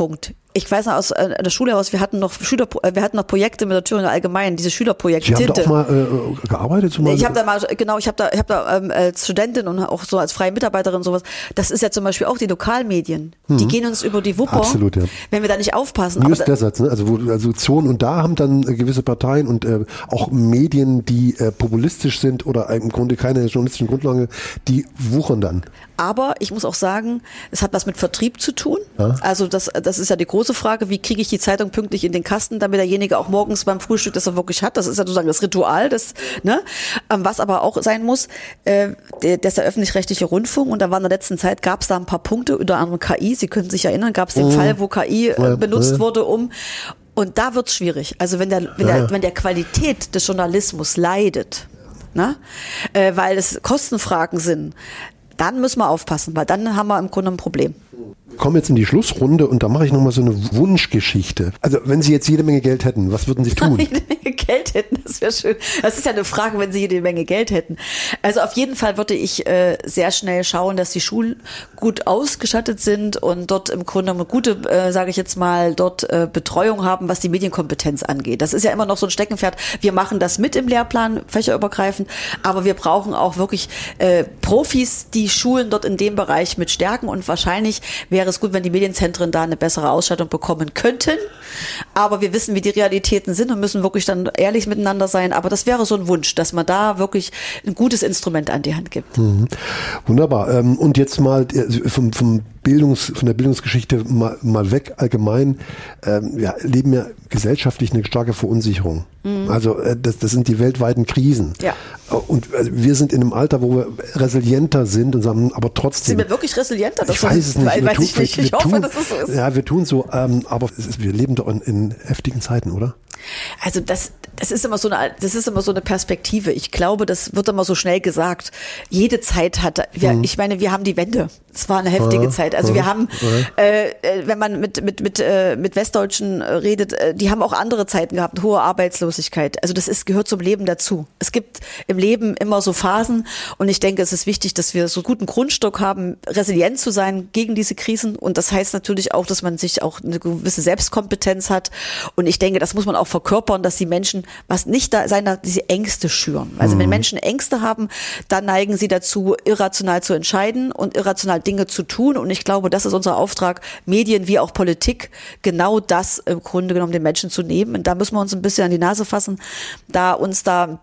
Ich weiß noch aus äh, der Schule aus, wir hatten noch Schüler, wir hatten noch Projekte mit der Thüringer Allgemeinen, diese Schülerprojekte. Sie haben da auch mal äh, gearbeitet? Zumal ich habe da mal, genau, ich habe da, ich habe da ähm, als Studentin und auch so als freie Mitarbeiterin sowas. Das ist ja zum Beispiel auch die Lokalmedien. Mhm. Die gehen uns über die Wupper. Absolut, ja. Wenn wir da nicht aufpassen. News Deserts, ne? Also, wo, also Zonen und da haben dann äh, gewisse Parteien und äh, auch Medien, die äh, populistisch sind oder im Grunde keine journalistischen Grundlagen, die wuchern dann. Aber ich muss auch sagen, es hat was mit Vertrieb zu tun. Ja. Also das, das ist ja die große Frage, wie kriege ich die Zeitung pünktlich in den Kasten, damit derjenige auch morgens beim Frühstück das er wirklich hat. Das ist ja sozusagen das Ritual, das, ne? Was aber auch sein muss, äh, der, der ist der öffentlich-rechtliche Rundfunk und da war in der letzten Zeit, gab es da ein paar Punkte, unter anderem K I, Sie können sich erinnern, gab es den mhm. Fall, wo K I äh, benutzt ja. wurde, um und da wird's schwierig. Also wenn der, wenn, ja. der, wenn der Qualität des Journalismus leidet, ne? äh, weil es Kostenfragen sind, dann müssen wir aufpassen, weil dann haben wir im Grunde ein Problem. Wir kommen jetzt in die Schlussrunde und da mache ich nochmal so eine Wunschgeschichte. Also wenn Sie jetzt jede Menge Geld hätten, was würden Sie tun? Jede Menge Geld hätten, das wäre schön. Das ist ja eine Frage, wenn Sie jede Menge Geld hätten. Also auf jeden Fall würde ich äh, sehr schnell schauen, dass die Schulen gut ausgestattet sind und dort im Grunde eine gute, äh, sage ich jetzt mal, dort äh, Betreuung haben, was die Medienkompetenz angeht. Das ist ja immer noch so ein Steckenpferd. Wir machen das mit im Lehrplan, fächerübergreifend, aber wir brauchen auch wirklich äh, Profis, die Schulen dort in dem Bereich mit stärken und wahrscheinlich wäre es gut, wenn die Medienzentren da eine bessere Ausstattung bekommen könnten. Aber wir wissen, wie die Realitäten sind und müssen wirklich dann ehrlich miteinander sein. Aber das wäre so ein Wunsch, dass man da wirklich ein gutes Instrument an die Hand gibt. Mhm. Wunderbar. Und jetzt mal vom, vom Bildungs, von der Bildungsgeschichte mal, mal weg allgemein. Wir erleben ja gesellschaftlich eine starke Verunsicherung. Mhm. Also das, das sind die weltweiten Krisen. Ja. Und wir sind in einem Alter, wo wir resilienter sind und sagen, aber trotzdem. Sind wir wirklich resilienter? Das ich weiß es nicht. Weiß, weiß tun, ich nicht. Ich hoffe, tun, dass es so ist. Ja, wir tun so, ähm, aber es ist, wir leben doch in, in heftigen Zeiten, oder? Also das, das ist immer so eine, das ist immer so eine Perspektive. Ich glaube, das wird immer so schnell gesagt. Jede Zeit hat, wir, mhm. ich meine, wir haben die Wende. Es war eine heftige ja, Zeit. Also ja, wir haben, ja. äh, wenn man mit mit mit äh, mit Westdeutschen redet, äh, die haben auch andere Zeiten gehabt, hohe Arbeitslosigkeit. Also das ist gehört zum Leben dazu. Es gibt im Leben immer so Phasen und ich denke, es ist wichtig, dass wir so guten Grundstock haben, resilient zu sein gegen diese Krisen und das heißt natürlich auch, dass man sich auch eine gewisse Selbstkompetenz hat und ich denke, das muss man auch verkörpern, dass die Menschen was nicht da sein, diese Ängste schüren. Also mhm. wenn Menschen Ängste haben, dann neigen sie dazu, irrational zu entscheiden und irrational Dinge zu tun. Und ich glaube, das ist unser Auftrag, Medien wie auch Politik, genau das im Grunde genommen den Menschen zu nehmen. Und da müssen wir uns ein bisschen an die Nase fassen, da uns da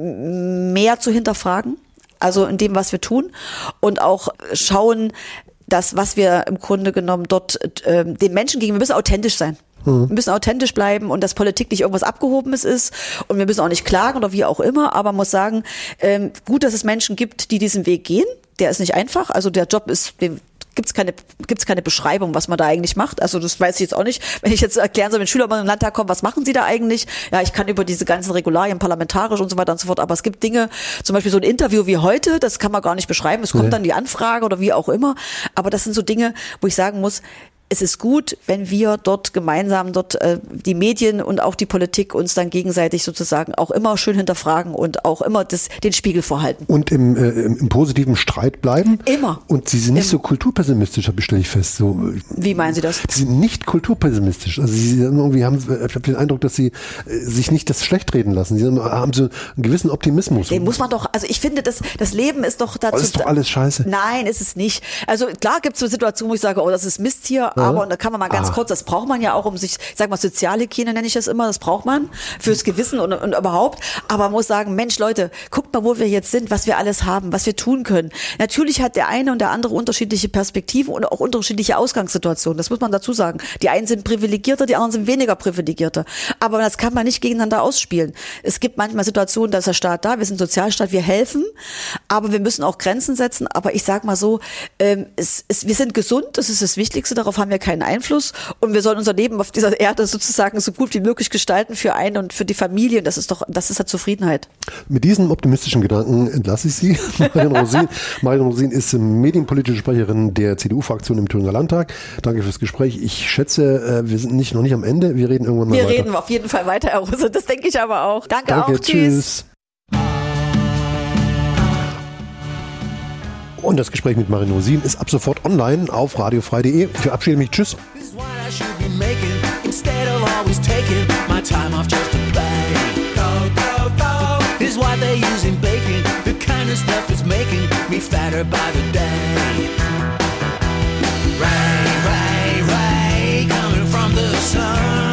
mehr zu hinterfragen, also in dem, was wir tun und auch schauen, dass was wir im Grunde genommen dort äh, den Menschen gegenüber, wir müssen authentisch sein. Wir müssen authentisch bleiben und dass Politik nicht irgendwas Abgehobenes ist und wir müssen auch nicht klagen oder wie auch immer, aber man muss sagen, ähm, gut, dass es Menschen gibt, die diesen Weg gehen. Der ist nicht einfach, also der Job ist, den gibt's keine, gibt's keine Beschreibung, was man da eigentlich macht. Also das weiß ich jetzt auch nicht. Wenn ich jetzt erklären soll, wenn Schüler mal in den Landtag kommen, was machen sie da eigentlich? Ja, ich kann über diese ganzen Regularien parlamentarisch und so weiter und so fort, aber es gibt Dinge, zum Beispiel so ein Interview wie heute, das kann man gar nicht beschreiben. Es kommt nee. dann die Anfrage oder wie auch immer, aber das sind so Dinge, wo ich sagen muss, es ist gut, wenn wir dort gemeinsam dort äh, die Medien und auch die Politik uns dann gegenseitig sozusagen auch immer schön hinterfragen und auch immer das, den Spiegel vorhalten. Und im, äh, im positiven Streit bleiben. Immer. Und Sie sind nicht immer. so kulturpessimistisch, stelle ich fest. So, wie meinen Sie das? Sie sind nicht kulturpessimistisch. Also Sie irgendwie haben, ich habe den Eindruck, dass Sie äh, sich nicht das schlecht reden lassen. Sie haben, haben so einen gewissen Optimismus. Den muss man doch, also ich finde, das, das Leben ist doch dazu. Oh, das ist doch alles scheiße. Nein, ist es nicht. Also klar gibt es so Situationen, wo ich sage, oh, das ist Mist hier. Aber, und da kann man mal ganz ah. kurz, das braucht man ja auch, um sich, ich sag mal, Sozialhygiene nenne ich das immer, das braucht man fürs Gewissen und, und überhaupt. Aber man muss sagen, Mensch, Leute, guckt mal, wo wir jetzt sind, was wir alles haben, was wir tun können. Natürlich hat der eine und der andere unterschiedliche Perspektiven und auch unterschiedliche Ausgangssituationen. Das muss man dazu sagen. Die einen sind privilegierter, die anderen sind weniger privilegierter. Aber das kann man nicht gegeneinander ausspielen. Es gibt manchmal Situationen, da ist der Staat da, wir sind Sozialstaat, wir helfen, aber wir müssen auch Grenzen setzen. Aber ich sag mal so, ähm, es, es, wir sind gesund, das ist das Wichtigste, darauf haben wir keinen Einfluss. Und wir sollen unser Leben auf dieser Erde sozusagen so gut wie möglich gestalten für einen und für die Familie. Das ist doch, das ist ja Zufriedenheit. Mit diesen optimistischen Gedanken entlasse ich Sie. Marion Rosin. Marion Rosin ist medienpolitische Sprecherin der C D U-Fraktion im Thüringer Landtag. Danke fürs Gespräch. Ich schätze, wir sind nicht, noch nicht am Ende. Wir reden irgendwann mal wir weiter. Wir reden auf jeden Fall weiter, Herr Rose. Das denke ich aber auch. Danke, Danke auch. Tschüss. Tschüss. Und das Gespräch mit Marion Rosin ist ab sofort online auf radiofrei punkt de. Ich verabschiede mich. Tschüss. making instead of always taking my time off just to play. Go, go, go is what they're using baking, the kind of stuff that's making me fatter by the day. Ray, ray, ray, coming from the sun.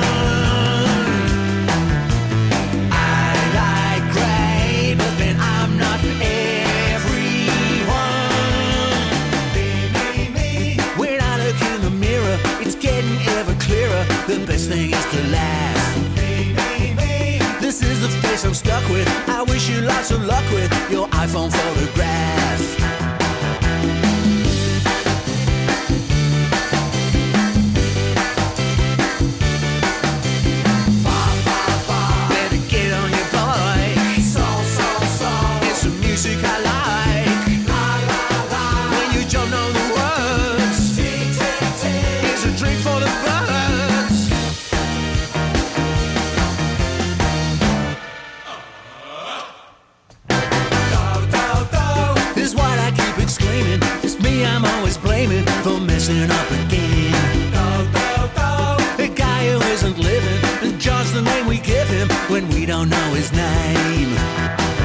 I like gray, but then I'm not everyone. Me, me, me. When I look in the mirror, it's getting ever clearer. The best thing is to laugh. Me, me, me. This is the face I'm stuck with. I wish you lots of luck with your iPhone photograph. Music I like. La, la, la. When you don't know the words, tick, tick, tick. Here's a drink for the birds. Do, do, do. This is what I keep exclaiming. It's me I'm always blaming for messing up again. Do, do, do. The guy who isn't living and judge the name we give him when we don't know his name.